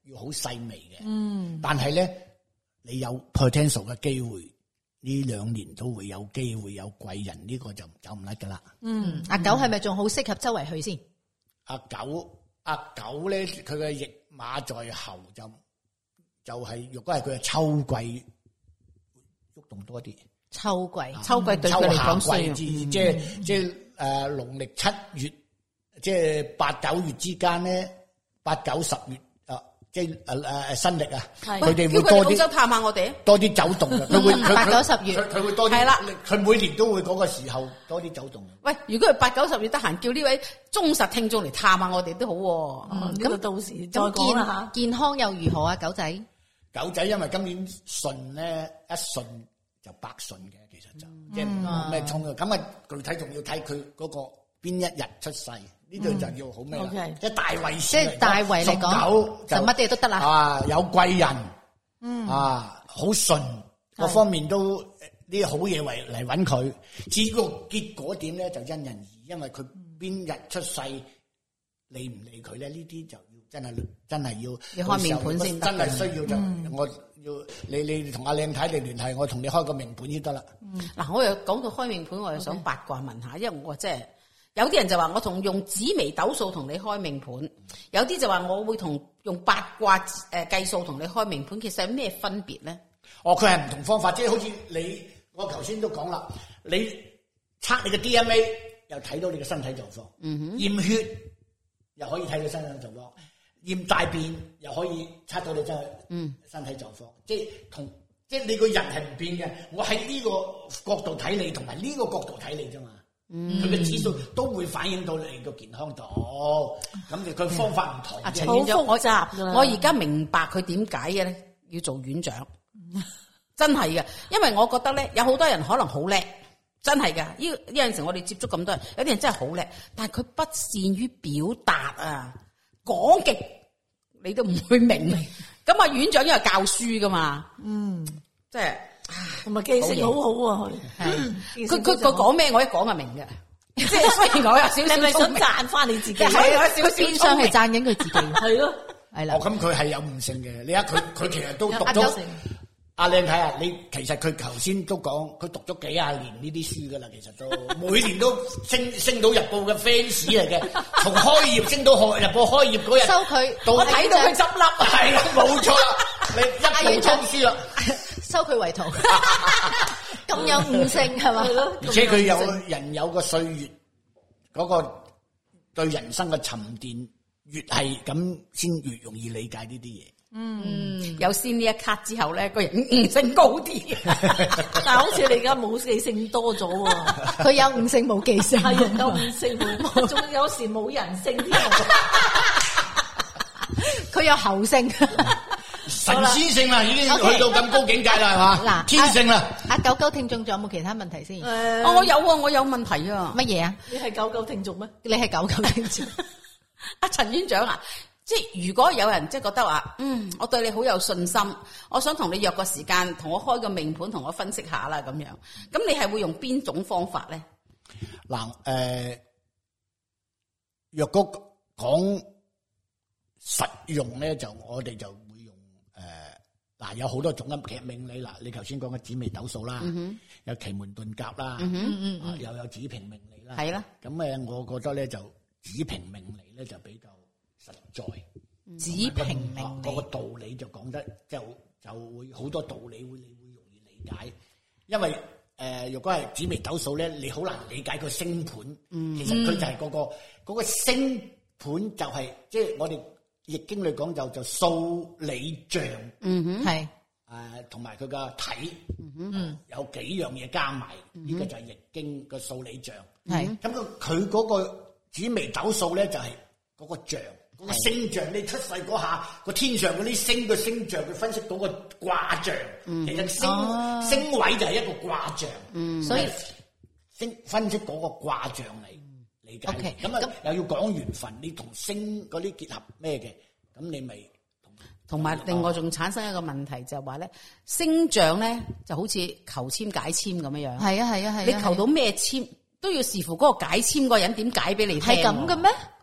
要好細微嘅。 嗯， 但係咧，你有 potential 嘅機會，呢兩年都會有機會有貴人，呢、這個就走唔甩噶啦。 嗯，阿九係咪仲好適合周圍去先？ 阿九阿九咧，佢嘅驛馬在後就就係、是，如果係佢嘅秋季喐動多啲。 秋季， 秋季對佢嚟講需要， 即係即係誒農曆七月，即係八九月之間咧，八九十月啊，即係誒誒新曆啊，佢哋會多啲澳洲探下我哋， 多啲走動嘅。佢會佢八九十月， 佢佢會多啲。 係啦， 佢每年都會嗰個時候多啲走動。 喂，如果佢八九十月得閒，叫呢位忠實聽眾嚟探下我哋都好喎。 嗯，咁到時再咁講啦嚇。 健健康又如何啊？狗仔， 狗仔因為今年順咧，一順就百順嘅，其實就即係冇咩衝嘅。咁啊，具體仲要睇佢嗰個邊一日出世，呢度就要好咩啦？ OK 即係大圍即係大圍嚟講， 狗就乜嘢都得啦。 啊，有貴人，嗯啊，好順，各方面都啲好嘢為嚟揾佢。至於個結果點咧，就因人而異，因為佢邊日出世，理唔理佢咧？呢啲就要真係真係要要開命盤先得真係需要就我要你你同阿靚太你聯繫，我同你開個命盤先得啦。 嗱，我又講到開命盤，我又想八卦問下，因為我真係有啲人就話我同用紫微斗數同你開命盤，有啲就話我會同用八卦誒計數同你開命盤，其實有咩分別咧？ 哦，佢係唔同方法，即係好似你我頭先都講啦，你測你嘅 D N A 又睇到你嘅身體狀況，嗯哼，驗血又可以睇到身體狀況，驗大便又可以測到你真係嗯身體狀況，即係同即係你個人係唔變嘅。我喺呢個角度睇你，同埋呢個角度睇你啫嘛。嗯，佢嘅指數都會反映到你個健康度。咁你佢方法唔同。 阿陳好院長，我複雜㗎啦我而家明白佢點解嘅咧，要做院長，真係嘅。因為我覺得咧，有好多人可能好叻，真係㗎。呢有陣時我哋接觸咁多人，有啲人真係好叻，但係佢不善於表達啊，講極你都唔會明。咁啊，院長因為教書噶嘛，嗯，即係同埋記性好好啊，佢係佢佢佢講咩我一講就明嘅，即係雖然我有少你係咪想少聰明， 讚翻你自己？ 係有少少變相係讚緊佢自己， 係咯， 係啦哦，。咁佢係有悟性嘅。你睇佢佢其實都讀咗阿九。 阿靚睇啊，你其實佢頭先都講，佢讀咗幾廿年呢啲書噶啦，其實都每年都升升到日報嘅 fans 嚟嘅，從開業升到日報開業嗰日， 收佢， 到我睇到佢執笠， 係啦，冇錯啦，你一部通書啦， 收佢為徒，咁有悟性係嘛？ 而且佢有人有個歲月嗰個對人生嘅沉澱，越係咁先越容易理解呢啲嘢。 嗯，有先呢一卡之後咧，個人悟性高啲。 但係好似你而家冇記性多咗喎， 佢有悟性冇記性， 係人有悟性冇，仲有時冇人性添。 佢有猴性。 神仙性啦，已經去到咁高境界啦，係嘛？ 嗱， 天性啦。 阿九九聽眾仲有冇其他問題先？ 誒， 哦，我有啊，我有問題啊。 乜嘢啊？ 你係狗狗聽眾咩？ 你係九九聽眾？ 阿陳院長啊，即係如果有人即係覺得話，嗯，我對你好有信心，我想同你約個時間，同我開個命盤，同我分析下啦，咁樣，咁你係會用邊種方法咧？ 嗱，誒，若果講實用咧，就我哋就會用誒，嗱，有好多種嘅命理啦，你頭先講嘅紫微斗數啦，有奇門遁甲啦，啊又有子平命理啦， 係啦， 咁誒，我覺得咧就子平命理咧就比較實在， 子平命理嗰個道理就講得就就會好多道理會你會容易理解，因為誒若果係紫微斗數咧，你好難理解個星盤，其實佢就係嗰個嗰個星盤就係即係我哋易經嚟講就就數理象， 嗯哼， 係誒同埋佢個體，嗯有幾樣嘢加埋，呢個就係易經個數理象， 係咁佢佢嗰個紫微斗數咧就係嗰個象，嗰個星象，你出世嗰下個天上嗰啲星嘅星象，佢分析到個卦象，其實星星位就係一個卦象， 所以星分析嗰個卦象嚟理解。 OK， 咁啊又要講緣分，你同星嗰啲結合咩嘅，咁你咪同埋另外仲產生一個問題就係話咧，星象咧就好似求籤解籤咁樣樣， 係啊係啊係啊， 你求到咩籤都要視乎嗰個解籤嗰個人點解俾你聽。 係咁嘅咩？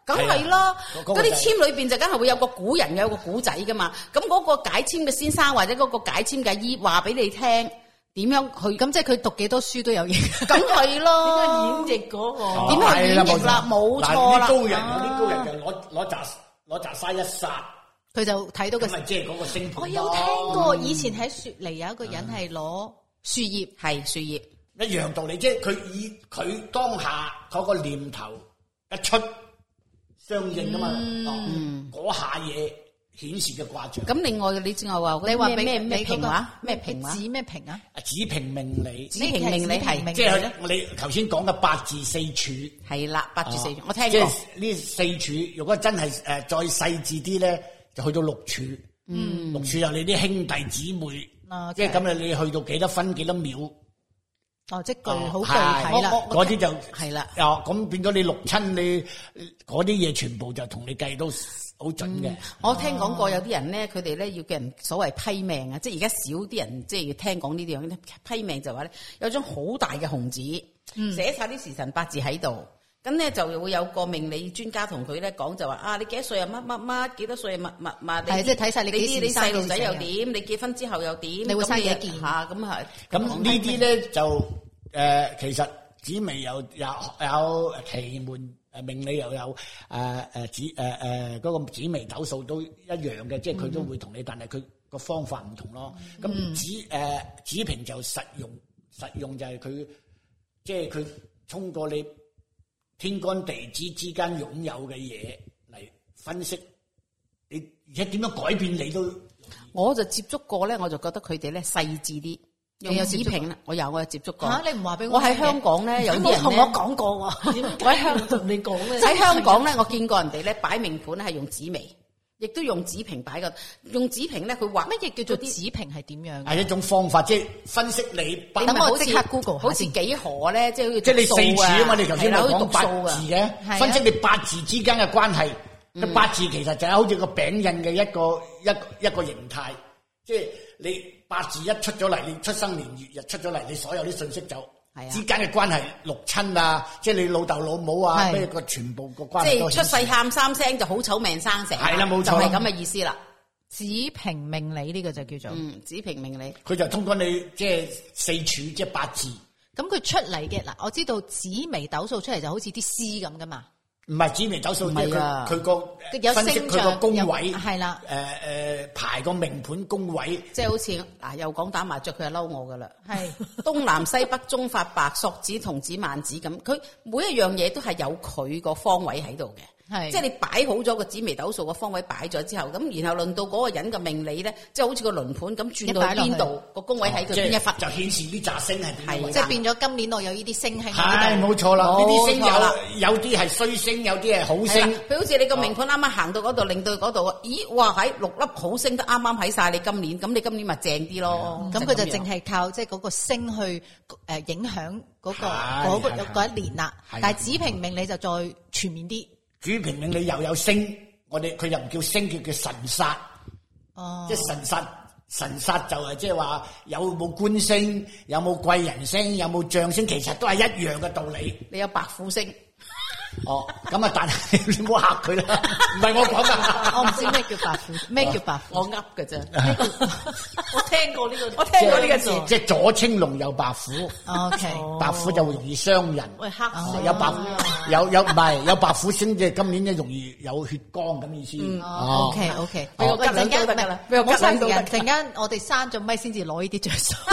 梗係啦， 嗰個嗰啲簽裏邊就梗係會有個古人嘅，有個古仔噶嘛。咁嗰個解簽嘅先生或者嗰個解簽嘅姨話俾你聽點樣去， 咁即係佢讀幾多書都有影響。 梗係咯， 演繹嗰個點樣演繹啦？冇錯啦。 嗱，啲高人有啲高人就攞攞扎攞扎沙一撒， 佢就睇到個。 咁咪即係嗰個星盤。 我有聽過，以前喺雪梨有一個人係攞樹葉， 係樹葉一樣道理，即係佢以佢當下嗰個念頭一出相應噶嘛，嗰下嘢顯示嘅卦象。 咁另外你正話話你話咩咩咩你平話咩平話指咩平啊？ 子平命理， 子平命理係即係我哋頭先講嘅八字四柱。 係啦，八字四柱我聽即過。 係呢四柱，如果真係誒再細緻啲咧，就去到六柱。嗯，六柱有你啲兄弟姊妹，即係咁啊！你去到幾多分幾多秒？ 哦，即係具好具體啦。 嗰啲就係啦。 哦，咁變咗你六親，你嗰啲嘢全部就同你計到好準嘅。 我聽講過有啲人咧，佢哋咧要叫人所謂批命啊，即係而家少啲人即係要聽講呢啲樣批命就話咧有張好大嘅紅紙，寫晒啲時辰八字喺度。咁咧就會有個命理專家同佢咧講就話啊，你幾多歲啊？乜乜乜？幾多歲啊？乜乜乜？ 係即係睇晒你幾時你生細路仔又幾點？你結婚之後又點？ 你會生幾多件嚇？咁係咁呢啲咧就誒，其實紫微有有有奇門誒命理又有誒誒紫誒誒嗰個紫微斗數都一樣嘅，即係佢都會同你，但係佢個方法唔同咯。咁紫誒紫平就實用，實用就係佢即係佢通過你天干地支之間擁有嘅嘢嚟分析你，而且點樣改變你都。 我就接觸過咧，我就覺得佢哋咧細緻啲。用紫平啦，我有我有接觸過。 嚇，你唔話俾我？ 我喺香港咧，有啲人同我講過喎。我喺香港同你講咧。 喺香港咧，我見過人哋咧擺命盤咧係用紫微，亦都用紫平擺嘅。用紫平咧，佢畫乜嘢叫做紫平係點樣？ 係一種方法，即係分析你。 咁我即刻 Google 好似幾何咧，即係好似即係你四柱啊嘛！你頭先咪講八數字嘅，分析你八字之間嘅關係。八字其實就係好似個餅印嘅一個一一個形態，即係你八字一出咗嚟，你出生年月日出咗嚟，你所有啲信息就之間嘅關係，六親啊，即係你老豆老母啊，咩個全部個關係。 即係出世喊三聲就好醜命生成。 係啦，冇錯， 就係咁嘅意思啦。 紫平命理呢個就叫做嗯紫平命理。 佢就通過你即係四柱即係八字。 咁佢出嚟嘅嗱，我知道紫微斗數出嚟就好似啲詩咁噶嘛。 唔係紫微斗數，佢佢個有分析佢個宮位係啦， 誒誒排個命盤宮位， 即係好似嗱又講打麻雀，佢就嬲我噶啦， 係東南西北中發白索子童子萬子咁，佢每一樣嘢都係有佢個方位喺度嘅。係，即係你擺好咗個紫微斗數個方位擺咗之後，咁然後輪到嗰個人嘅命理咧，即係好似個輪盤咁轉到邊度，個宮位喺佢邊一忽， 就顯示呢紮星係點樣。 即係變咗今年我有呢啲星喺度。 係冇錯啦，呢啲星有有啲係衰星，有啲係好星。 譬如好似你個命盤啱啱行到嗰度，令到嗰度，咦，哇喺六粒好星都啱啱喺晒你今年，咁你今年咪正啲咯。 咁佢就淨係靠即係嗰個星去誒影響嗰個嗰個嗰一年啦。但係紫平命理就再全面啲。 紫平命理又有星，我哋佢又唔叫星，叫叫神煞。哦，即係神煞，神煞就係即係話有冇官星，有冇貴人星，有冇將星，其實都係一樣嘅道理。 你有白虎星。 哦，咁啊，但係你唔好嚇佢啦，唔係我講噶， 我唔知咩叫白虎，咩叫白虎， 我噏嘅啫。 我聽過呢個， 我聽過呢個字， 即係左青龍右白虎。 O K， 白虎就容易傷人。 喂，黑色有白虎，有有唔係有白虎星，即係今年咧容易有血光咁意思。 O K O K， 俾我吉兩刀得噶啦，俾我吉兩刀。 陣間我哋閂咗咪先至攞呢啲着數。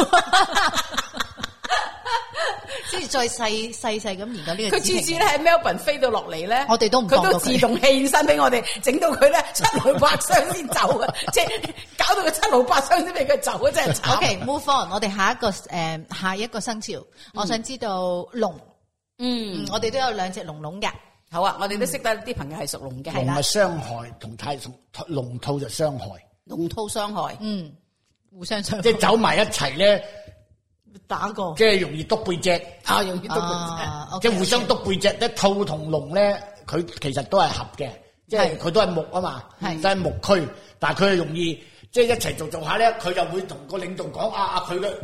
先至再細細細咁研究呢個。 佢次次咧喺 Melbourne 飛到落嚟咧， 我哋都唔佢都自動獻身俾我哋，整到佢咧七勞八傷先走啊！即係搞到佢七勞八傷先俾佢走啊！真係慘。 O K，move on，我哋下一個誒下一個生肖，我想知道龍。嗯，我哋都有兩隻龍龍嘅。 好啊，我哋都識得啲朋友係屬龍嘅。 龍係傷害，同太龍兔就傷害。 龍兔傷害， 嗯，互相傷害。 即係走埋一齊咧。 打過， 即係容易篤背脊， 啊，容易篤背脊，即係互相篤背脊。一兔同龍咧，佢其實都係合嘅，即係佢都係木啊嘛，都係木區，但係佢係容易即係一齊做做下咧，佢就會同個領導講啊啊，佢嘅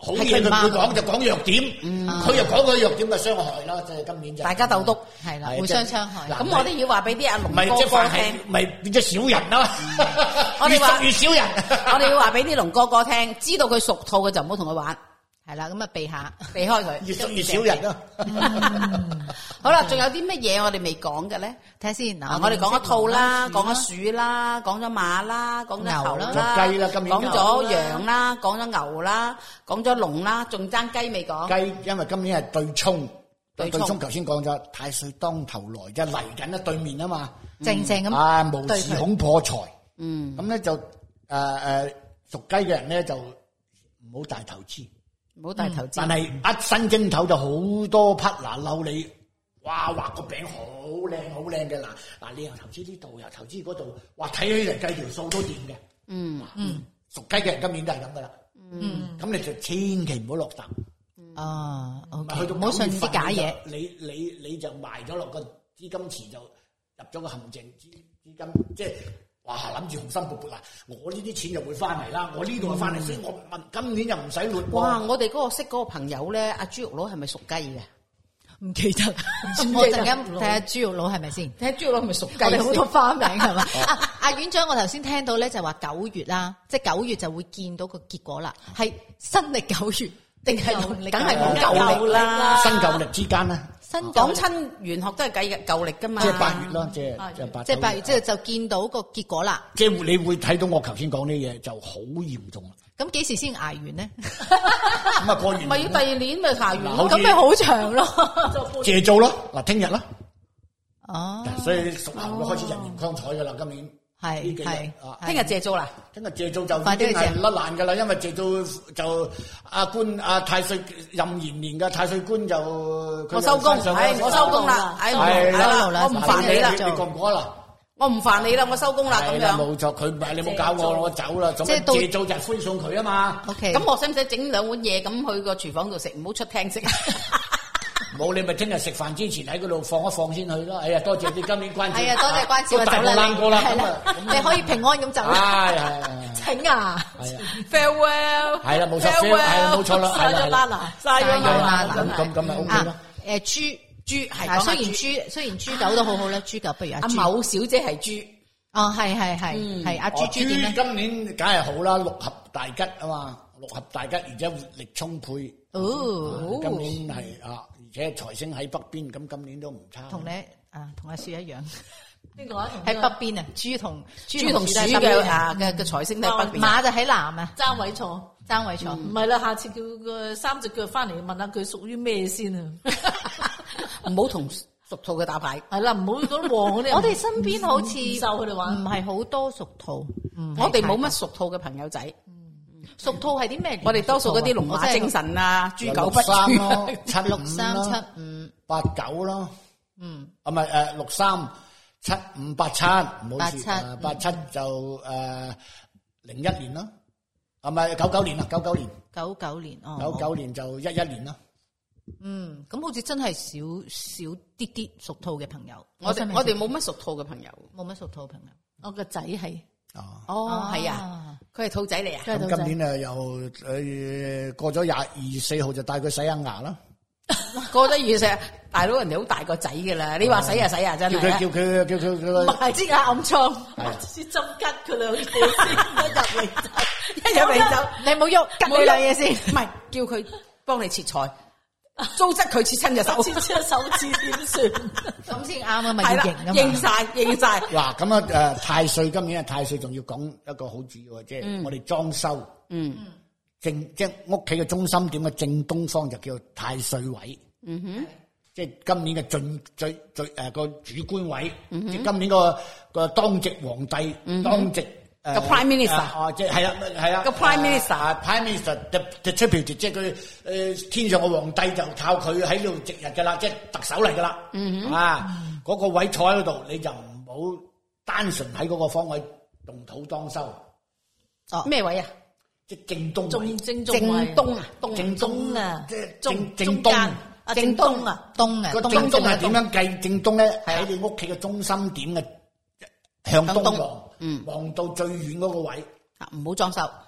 好嘢佢會講就講弱點，佢又講佢弱點嘅傷害啦，即係今年就大家鬥督係啦，互相傷害。 咁我哋要話俾啲阿龍唔係即係哥哥凡係聽， 咪變咗小人啦？ 我哋話越熟越少人， 我哋要話俾啲龍哥哥聽，知道佢屬兔嘅就唔好同佢玩， 係啦，咁啊避下， 避開佢。 越熟越少人啦。 好啦，仲有啲乜嘢我哋未講嘅咧？ 睇下先嗱， 我哋講咗兔啦， 鼠講咗鼠啦，講咗馬啦，講咗牛牛啦， 雞啦今年講咗羊啦，講咗牛啦，講咗龍啦，仲爭雞未講。 雞因為今年係對沖， 對沖對沖頭先講咗太歲當頭來，即係嚟緊啦對面啊嘛， 正正咁啊無事恐破財， 嗯， 咁咧就誒誒屬雞嘅人咧就唔好大投資。 唔好大投資。 但係一新正頭就好多匹嗱嬲你，哇畫個餅好靚好靚嘅嗱嗱你又投資呢度又投資嗰度，哇睇起嚟計條數都掂嘅。 嗯嗯屬雞嘅人今年都係咁噶啦。 嗯咁你就千祈唔好落搭， 啊，OK， 去到唔好信啲假嘢。 你你你就埋咗落個資金池就入咗個陷阱，資資金即係。哇！諗住雄心勃勃啦，我呢啲錢就會翻嚟啦，我呢度就翻嚟，所以我問今年就唔使亂。 哇！我哋嗰個識嗰個朋友咧，阿豬肉佬係咪屬雞嘅？ 唔記得，我陣間睇下豬肉佬係咪先？ 睇下豬肉佬係咪屬雞？ 我哋好多花名係嘛？啊，阿院長，我頭先聽到咧就話九月啦，即係九月就會見到個結果啦，係新歷九月定係農曆？ 梗係講舊歷啦， 新舊歷之間咧， 新講親玄學都係計嘅舊歷噶嘛。 即係八月啦，即係即係八。 即係八月，即係就見到個結果啦。 即係你會睇到我頭先講啲嘢就好嚴重啦。 咁幾時先捱完呢？ 咁啊過完咪要第二年咪下完咯。 咁咪好長咯。 謝做咯，嗱聽日啦。 哦， 所以屬牛會開始人緣光彩噶啦，今年係呢幾日係啊。 聽日謝做啦， 聽日謝做就已快啲去謝經係甩爛噶啦，因為謝做就阿官阿太歲任延年嘅太歲官就我收工，唉，我收工啦，唉， 係啦，我唔煩你啦， 你覺唔覺啦？ 我唔煩你啦，我收工啦，咁係啦， 樣。 冇錯，佢唔係你冇搞我，我走啦。咁即係到謝做就係歡送佢啊嘛。 OK， 咁我使唔使整兩碗嘢咁去個廚房度食？唔好出廳食。 冇你咪聽日食飯之前喺嗰度放一放先去咯。哎呀，多謝你今年關照。 係啊，多謝關照啊， 大走啦， 冷過啦， 係咁啊啦，你可以平安咁走啦。 係係係。 請啊！ 係啊， Farewell， 係啦，冇錯 ，farewell，係啦，冇錯啦，係啦， 嘥咗啦嗱，嘥咗嘥咗啦啦嗱咁咁咁咪 OK 咯啊。，誒豬豬係啊，雖然講下豬豬雖然豬狗都好好咧，豬狗不如阿阿豬。 某小姐係豬， 哦，係係係嗯係阿哦豬豬點咧？ 今年梗係好啦，六合大吉啊嘛，六合大吉，而且活力充沛。 哦， 今年係啊，而且財星喺北邊，咁今年都唔差。 同你啊同阿雪一樣， 邊個啊？ 喺北邊啊，豬同豬同鼠都係北邊嘅啊嘅嘅財星都係北邊。 馬就喺南啊， 爭位坐， 爭位坐。 唔係啦，下次叫個三隻腳翻嚟問下佢屬於咩先啊？ 唔好同屬兔嘅打牌。 係啦，唔好嗰啲黃嗰啲。 我哋身邊好似唔受佢哋玩唔係好多屬兔，唔係我哋冇太乜屬兔嘅朋友仔， 屬兔係啲咩？ 我哋多數嗰啲龍馬精神啊，豬狗不三如。 咯，七六三七啦， 五， 八九咯， 嗯， 啊唔係誒六三七五八七，唔好意思， 八七誒八七就誒零一年咯，啊唔係九九年啦，九九年， 九九年哦， 九九年就一一年啦。 嗯，咁好似真係少少啲啲屬兔嘅朋友。 我哋身邊我哋冇乜屬兔嘅朋友。 冇乜屬兔嘅朋友。 我個仔係哦， 哦，係啊，，佢係兔仔嚟啊。 雞到仔咁今年啊又誒過咗廿二月四號就帶佢洗下牙啦， 過得二世，大佬人哋好大個仔噶啦，你話洗啊洗啊，真係啊。 叫佢叫佢叫佢叫佢。 埋支牙暗瘡， 係支針吉佢兩嘢先，一入嚟就一入嚟就你冇喐，吉你兩嘢先。 唔係叫佢幫你切菜，糟質佢切親隻手， 切切手指點算？ 咁先啱啊嘛， 係啦要型啊嘛。 認晒認晒。 嗱咁啊誒太歲今年啊太歲仲要講一個好主要嘅，即係我哋裝修嗯正即係屋企嘅中心點嘅正東方就叫太歲位， 嗯哼， 即係今年嘅最最最誒個主官位，即係今年個個當值皇帝當值誒個 Prime Minister 啊即係係啦係啦個 Prime Minister 啊 Prime Minister the the deputy 即係佢誒天上嘅皇帝就靠佢喺度值日㗎啦，即係特首嚟㗎啦，啊嗰個位坐喺嗰度你就唔好單純喺嗰個方位動土裝修， 咩位啊？ 即係正東位正正正中東啊，東正東啊即係中正正東。 啊正東啊， 東啊， 個東正東係點樣？ 樣計？正東咧喺你屋企嘅中心點嘅向東向東望， 嗯望到最遠嗰個位， 啊唔好裝修，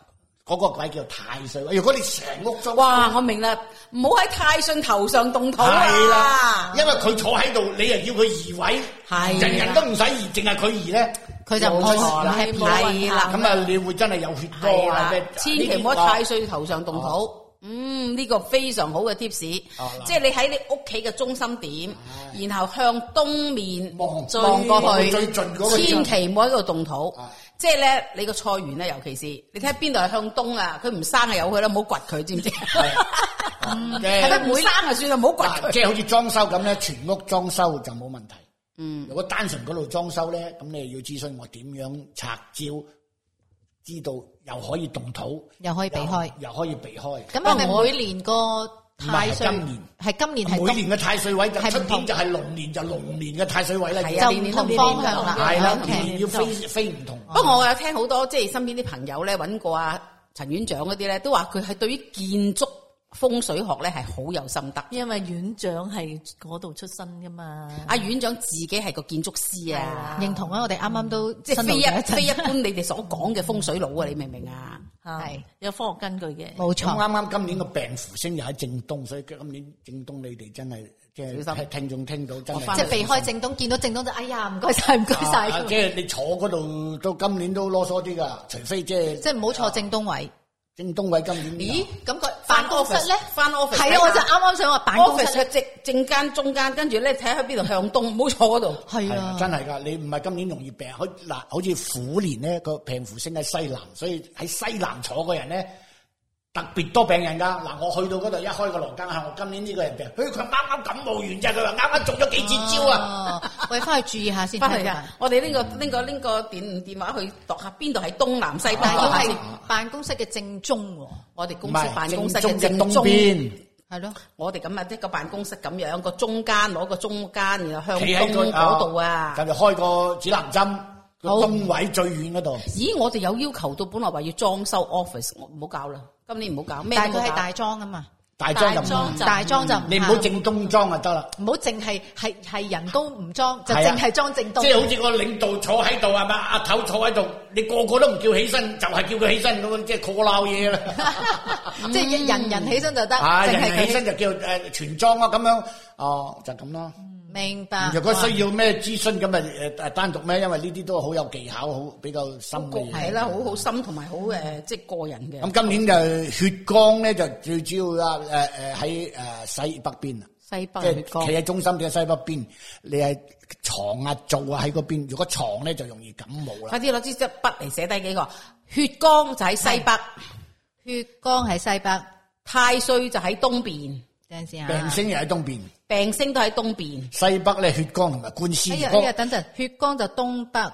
嗰個位叫太歲位。如果你成屋裝， 哇！我明啦，唔好喺太歲頭上動土係啦啦，因為佢坐喺度，你又要佢移位， 係人人都唔使移，淨係佢移咧， 佢就唔開心啦係啦， 咁啊，你會真係有血係光啊！ 啦咩， 千祈唔好喺太歲頭上動土。嗯，呢個非常好嘅 tips，即係你喺你屋企嘅中心點，然後向東面望望過去， 最盡嗰個千祈唔好喺度動土。即係咧，你個菜園咧，尤其是你睇下邊度係向東啊，佢唔生啊由佢啦，唔好掘佢，知唔知？係咪唔生啊算啦，唔好掘佢。 即係好似裝修咁咧，全屋裝修就冇問題。嗯，如果單純嗰度裝修咧，咁你要諮詢我點樣拆招，知道又可以動土， 又可以避開， 又可以避開。 咁我哋每年個太歲唔係今年係今年係每年嘅太歲位就係唔同出年就係龍年就龍年嘅太歲位啦， 就唔同方向啦。 係啦， OK 年年要飛飛唔同。 不過我有聽好多即係身邊啲朋友咧揾過啊陳院長嗰啲咧，都話佢係對於建築風水學咧係好有心得， 因為院長係嗰度出身噶嘛。 阿院長自己係個建築師啊， 認同啊！我哋啱啱都即係非一新路咗陣非一般你哋所講嘅風水佬啊，你明唔明啊？ 係有科學根據嘅。 冇錯。 咁啱啱今年個病符星又喺正東，所以今年正東你哋真係即係聽聽眾聽到真係即係避開正東，見到正東就哎呀唔該晒唔該晒。 啊即係你坐嗰度到今年都囉嗦啲噶，除非即係即係唔好坐正東位。 正東位今年咦？咁佢辦公室咧？ 翻 office 係啊，我就啱啱想話辦公室 office 嘅正正間中間，跟住咧睇下邊度向東，唔好坐嗰度。 係啊， 真係噶，你唔係今年容易病，好嗱，好似虎年咧個病符星喺西南，所以喺西南坐嘅人咧特別多病人噶。嗱，我去到嗰度一開個羅庚向我今年呢個人病，佢佢啱啱感冒完啫，佢話啱啱中咗幾支招啊！ 我哋翻去注意下先， 翻去啊！我哋呢個呢個呢個電電話去度下邊度係東南西北， 但係要係辦公室嘅正中喎。 我哋公司辦公室嘅正正東邊。 係咯， 我哋咁啊，即係個辦公室咁樣，個中間攞個中間，然後向企喺個東嗰度啊， 就就開個指南針，個東位最遠嗰度。 咦，我哋有要求到，本來話要裝修 office，我唔好搞啦，今年唔好搞。咩都冇搞但係佢係大莊啊嘛， 大莊就唔莊就大莊就唔你唔好正東裝就得啦。 唔好淨係係係人都唔裝，就係啊淨係裝正東。 即係好似個領導坐喺度係嘛，阿頭坐喺度，你個個都唔叫起身，就係叫佢起身咁樣，即係 call 鬧嘢啦。 即係人人起身就得， 啊，人淨係佢人起身就叫誒全裝啊咁樣，哦就咁咯。 明白。 如果需要咩諮詢咁咪誒誒單獨咩？因為呢啲都好有技巧，好比較深嘅嘢。 係啦，好好深同埋好誒，即係個人嘅。 咁今年就血光咧就最主要啦，誒誒喺誒西北邊啊， 西北即係血光企喺中心嘅西北邊，你係床啊做啊喺嗰邊，如果床咧就容易感冒啦。 快啲攞支支筆嚟寫低幾個，血光就喺西北， 血光喺西北， 太歲就喺東邊， 等陣先啊。 病星又喺東邊， 病星都喺東邊。 西北咧血光同埋官司。 哎呀哎呀，等陣，血光就東北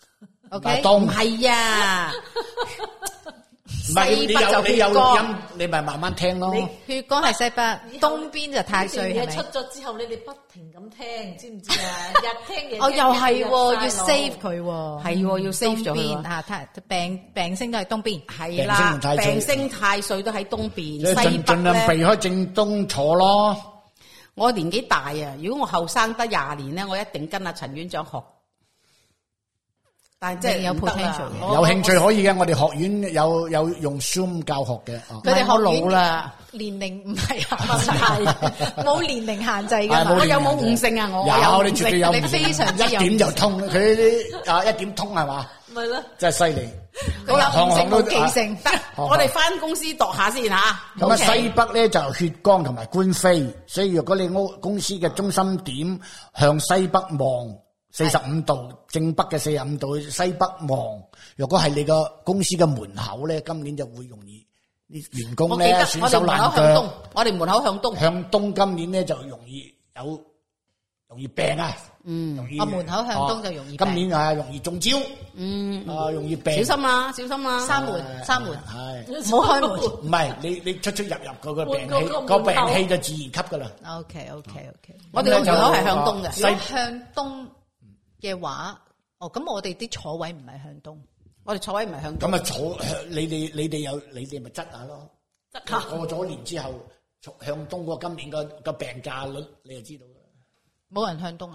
，OK， 東唔係啊， 唔係你西北就有你有錄血光音，你咪慢慢聽咯。 血光係西北，東邊就太歲係呢段嘢出咪？ 咗之後，你哋不停咁聽，知唔知啊？日聽夜聽哦，又係喎，要日晒 save 腦佢喎， 係喎要 save 咗佢東邊喎啊，太病病星都係東邊， 係啦， 病星同太歲病星太歲都喺東邊， 所以盡西北盡量避咧。 開正東坐咯。 我年紀大啊，如果我後生得廿年咧，我一定跟阿陳院長學。但係即係你有唔得啊 potential 我有興趣可以嘅，我哋學院有有用 Zoom 教學嘅。哦佢哋我老學院啦， 年齡唔係問題，冇年齡限制㗎嘛係冇。 我有冇悟性啊？我有我你絕對有你非常之有一點就通，佢呢啲啊一點通係嘛， 咪咯， 真係犀利。 佢有悟性冇記性， 得，我哋翻公司度下先吓。 咁啊 OK 西北咧就血光同埋官非，所以如果你屋公司嘅中心點向西北望四十五度，正北嘅四十五度西北望，如果係你個公司嘅門口咧，今年就會容易啲員工咧我記得損手我哋門口爛向東腳。， 我哋門口向東。 向東今年咧就容易有容易病啊，嗯，容易啊門口向東就容易病今年啊容易中招， 嗯， 啊容易病， 小心啦，小心啦。 閂門閂門， 係唔好開門。 唔係你你出出入入嗰個病氣， 換個個門口病氣就自然吸噶啦。 OK OK OK。 我哋個門口係向東嘅。 西如果向東嘅話，哦咁我哋啲坐位唔係向東， 我哋坐位唔係向東。 咁啊坐向你哋你哋有你哋咪執下咯， 執下過咗年之後向東嗰個今年個個病假率你就知道啦。 冇人向東啊。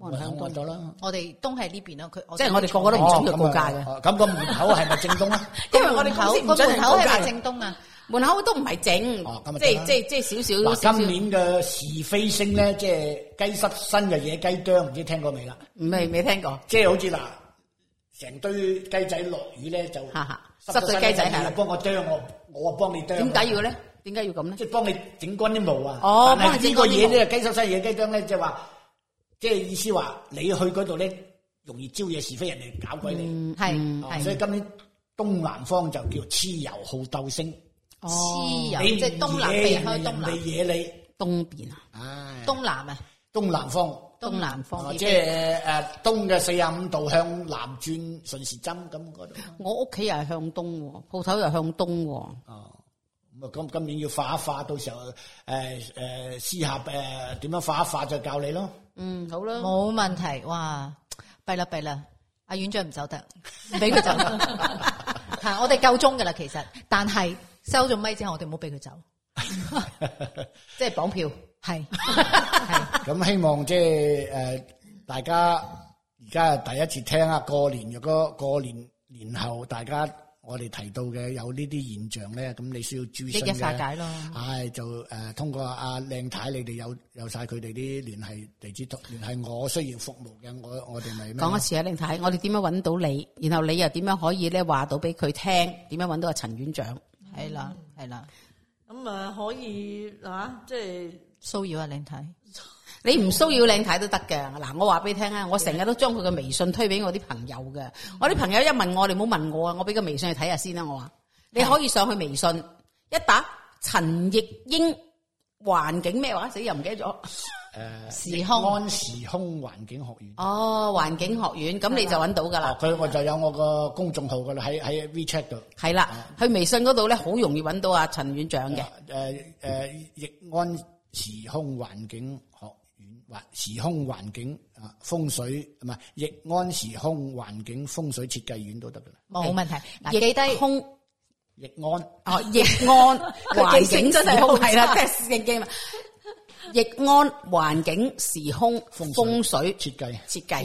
冇人響東咗啦。 我哋東係呢邊咯，佢即係我哋個個都唔準佢告假嘅。 咁個門口係咪正東啊？ 因為我哋公司唔準人告假個門口係咪正東啊？ 門口都唔係正，即係即係即係少少。 嗱，今年嘅是非星咧，即係雞濕身嘅野雞啄，唔知聽過未啦？ 未未聽過。 即係好似嗱，成堆雞仔落雨咧就濕碎雞仔係啦， 幫我啄我，我幫你啄。 點解要咧？點解要咁咧？ 即係幫你整乾啲毛啊！ 哦， 但係呢個嘢咧，雞濕身野雞啄咧，即係話，即係意思話你去嗰度咧，容易招惹是非，人哋搞鬼你。 係係， 所以今年東南方就叫蚩尤好鬥星。 蚩尤即係東南避開東南， 你惹你東邊啊， 唉， 東南啊， 東南方， 東南方， 即係誒東嘅四十五度向南轉順時針咁嗰度。 我屋企又係向東，鋪頭又向東。 哦，咁啊，今今年要化一化，到時候誒誒私下誒點樣化一化再教你咯。 嗯，好啦， 冇問題。哇，弊啦弊啦，阿院長唔走得，唔俾佢走得。係我哋夠鐘噶啦，其實，但係。收咗咪之後，我哋唔好俾佢走， 即係綁票， 係係。 咁希望即係誒，大家而家係第一次聽啊。過年如果過年年後，大家我哋提到嘅有呢啲現象咧，咁你需要諮詢嘅。 一一化解咯。 唉，就誒通過阿靚太，你哋有有晒佢哋啲聯繫地址，聯繫我需要服務嘅，我我哋咪講一次啊，靚太，我哋點樣揾到你？然後你又點樣可以咧話到俾佢聽？點樣揾到阿陳院長？ 係啦，係啦， 咁啊可以啊，即係騷擾啊靚太， 你唔騷擾靚太都得嘅。嗱，我話俾你聽啊，我成日都將佢嘅微信推俾我啲朋友嘅。我啲朋友一問我，你唔好問我啊，我俾個微信你睇下先啦。我話你可以上去微信一打陳奕英環境咩話，死又唔記得咗。 誒， 時空安時空環境學院。 哦，環境學院，咁你就揾到噶啦。 佢我就有我個公眾號噶啦，喺喺 WeChat 度。 係啦，去微信嗰度咧，好容易揾到阿陳院長嘅。 誒誒，易安時空環境學院，或時空環境啊風水唔係易安時空環境風水設計院都得噶啦。 冇問題。嗱，記低空易安哦，易安環境時空係啦，即係聖經嘛。易安環境時空風水設計設計。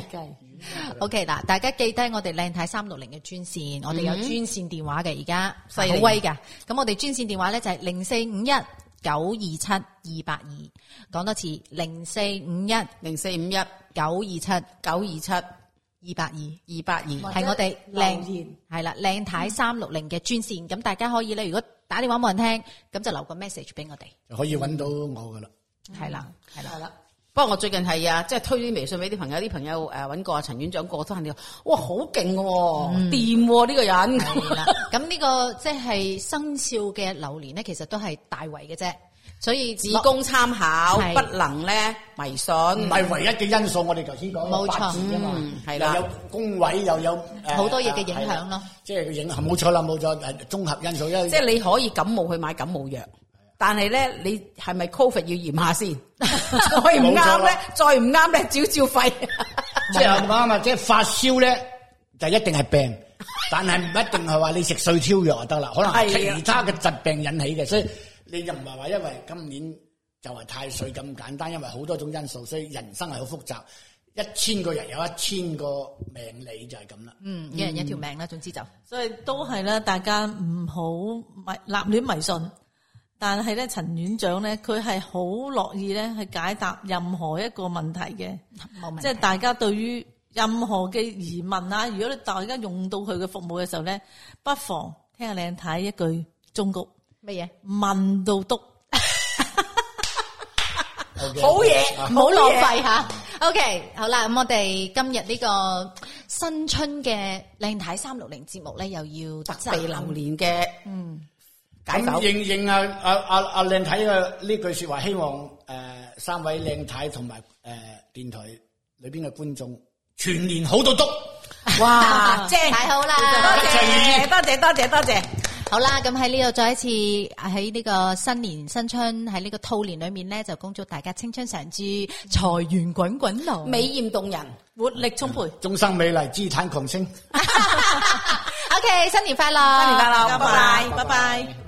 OK 嗱，大家記低我哋靚太三六零嘅專線，我哋有專線電話嘅，而家犀利好威噶。咁我哋專線電話咧就係零四五一九二七二八二，講多次零四五一零四五一九二七九二七二八二二八二， 係我哋靚留言係啦，靚太三六零嘅專線。咁大家可以咧，如果打電話冇人聽，咁就留個 message 俾我哋， 就可以揾到我噶啦。 係啦，係啦，係啦。 不過我最近係啊，即係推啲微信俾啲朋友，啲朋友誒揾過阿陳院長過，都係哇好勁喎，掂喎呢個人。 係啦，咁呢個即係生肖嘅流年咧，其實都係大圍嘅啫，所以只供參考， 係不能咧迷信。 唔係唯一嘅因素，我哋頭先講冇錯八字啫嘛， 係啦又有宮位又有誒好多嘢嘅影響咯。 即係個影響冇錯啦，冇錯誒綜合因素，因為即係你可以感冒去買感冒藥。但係咧，你係咪 Covid 要驗下先？再唔啱咧，再唔啱咧，照照肺。 即係啱啊！即係發燒咧，就一定係病，但係唔一定係話你食碎挑藥就得啦，可能係其他嘅疾病引起嘅，所以你就唔係話因為今年就係太歲咁簡單，因為好多種因素，所以人生係好複雜。一千個人有一千個命理就係咁啦。 嗯，一人一條命啦，總之就所以都係咧，大家唔好迷立亂迷信。但係咧，陳院長咧，佢係好樂意咧去解答任何一個問題嘅， 冇問題。 即係大家對於任何嘅疑問啊，如果你大家用到佢嘅服務嘅時候咧，不妨聽下靚太一句忠告， 乜嘢？ 問到篤， 好嘢， 唔好浪費吓。OK， 好啦，咁我哋今日呢個新春嘅靚太三六零節目咧，又要特備流年嘅嗯。 解咁應應阿阿阿阿靚太嘅呢句說話，希望誒、呃、三位靚太同埋誒電台裏邊嘅觀眾全年好到篤， 哇，正太好啦！ 多謝多謝多謝多謝。 好啦，咁喺呢度再一次喺呢個新年新春喺呢個兔年裏面咧，就恭祝大家青春常駐，財源滾滾流， 美豔動人， 活力充沛， 終生美麗，姿態狂升。 OK，新年快樂！ 新年快樂， 拜拜，拜拜。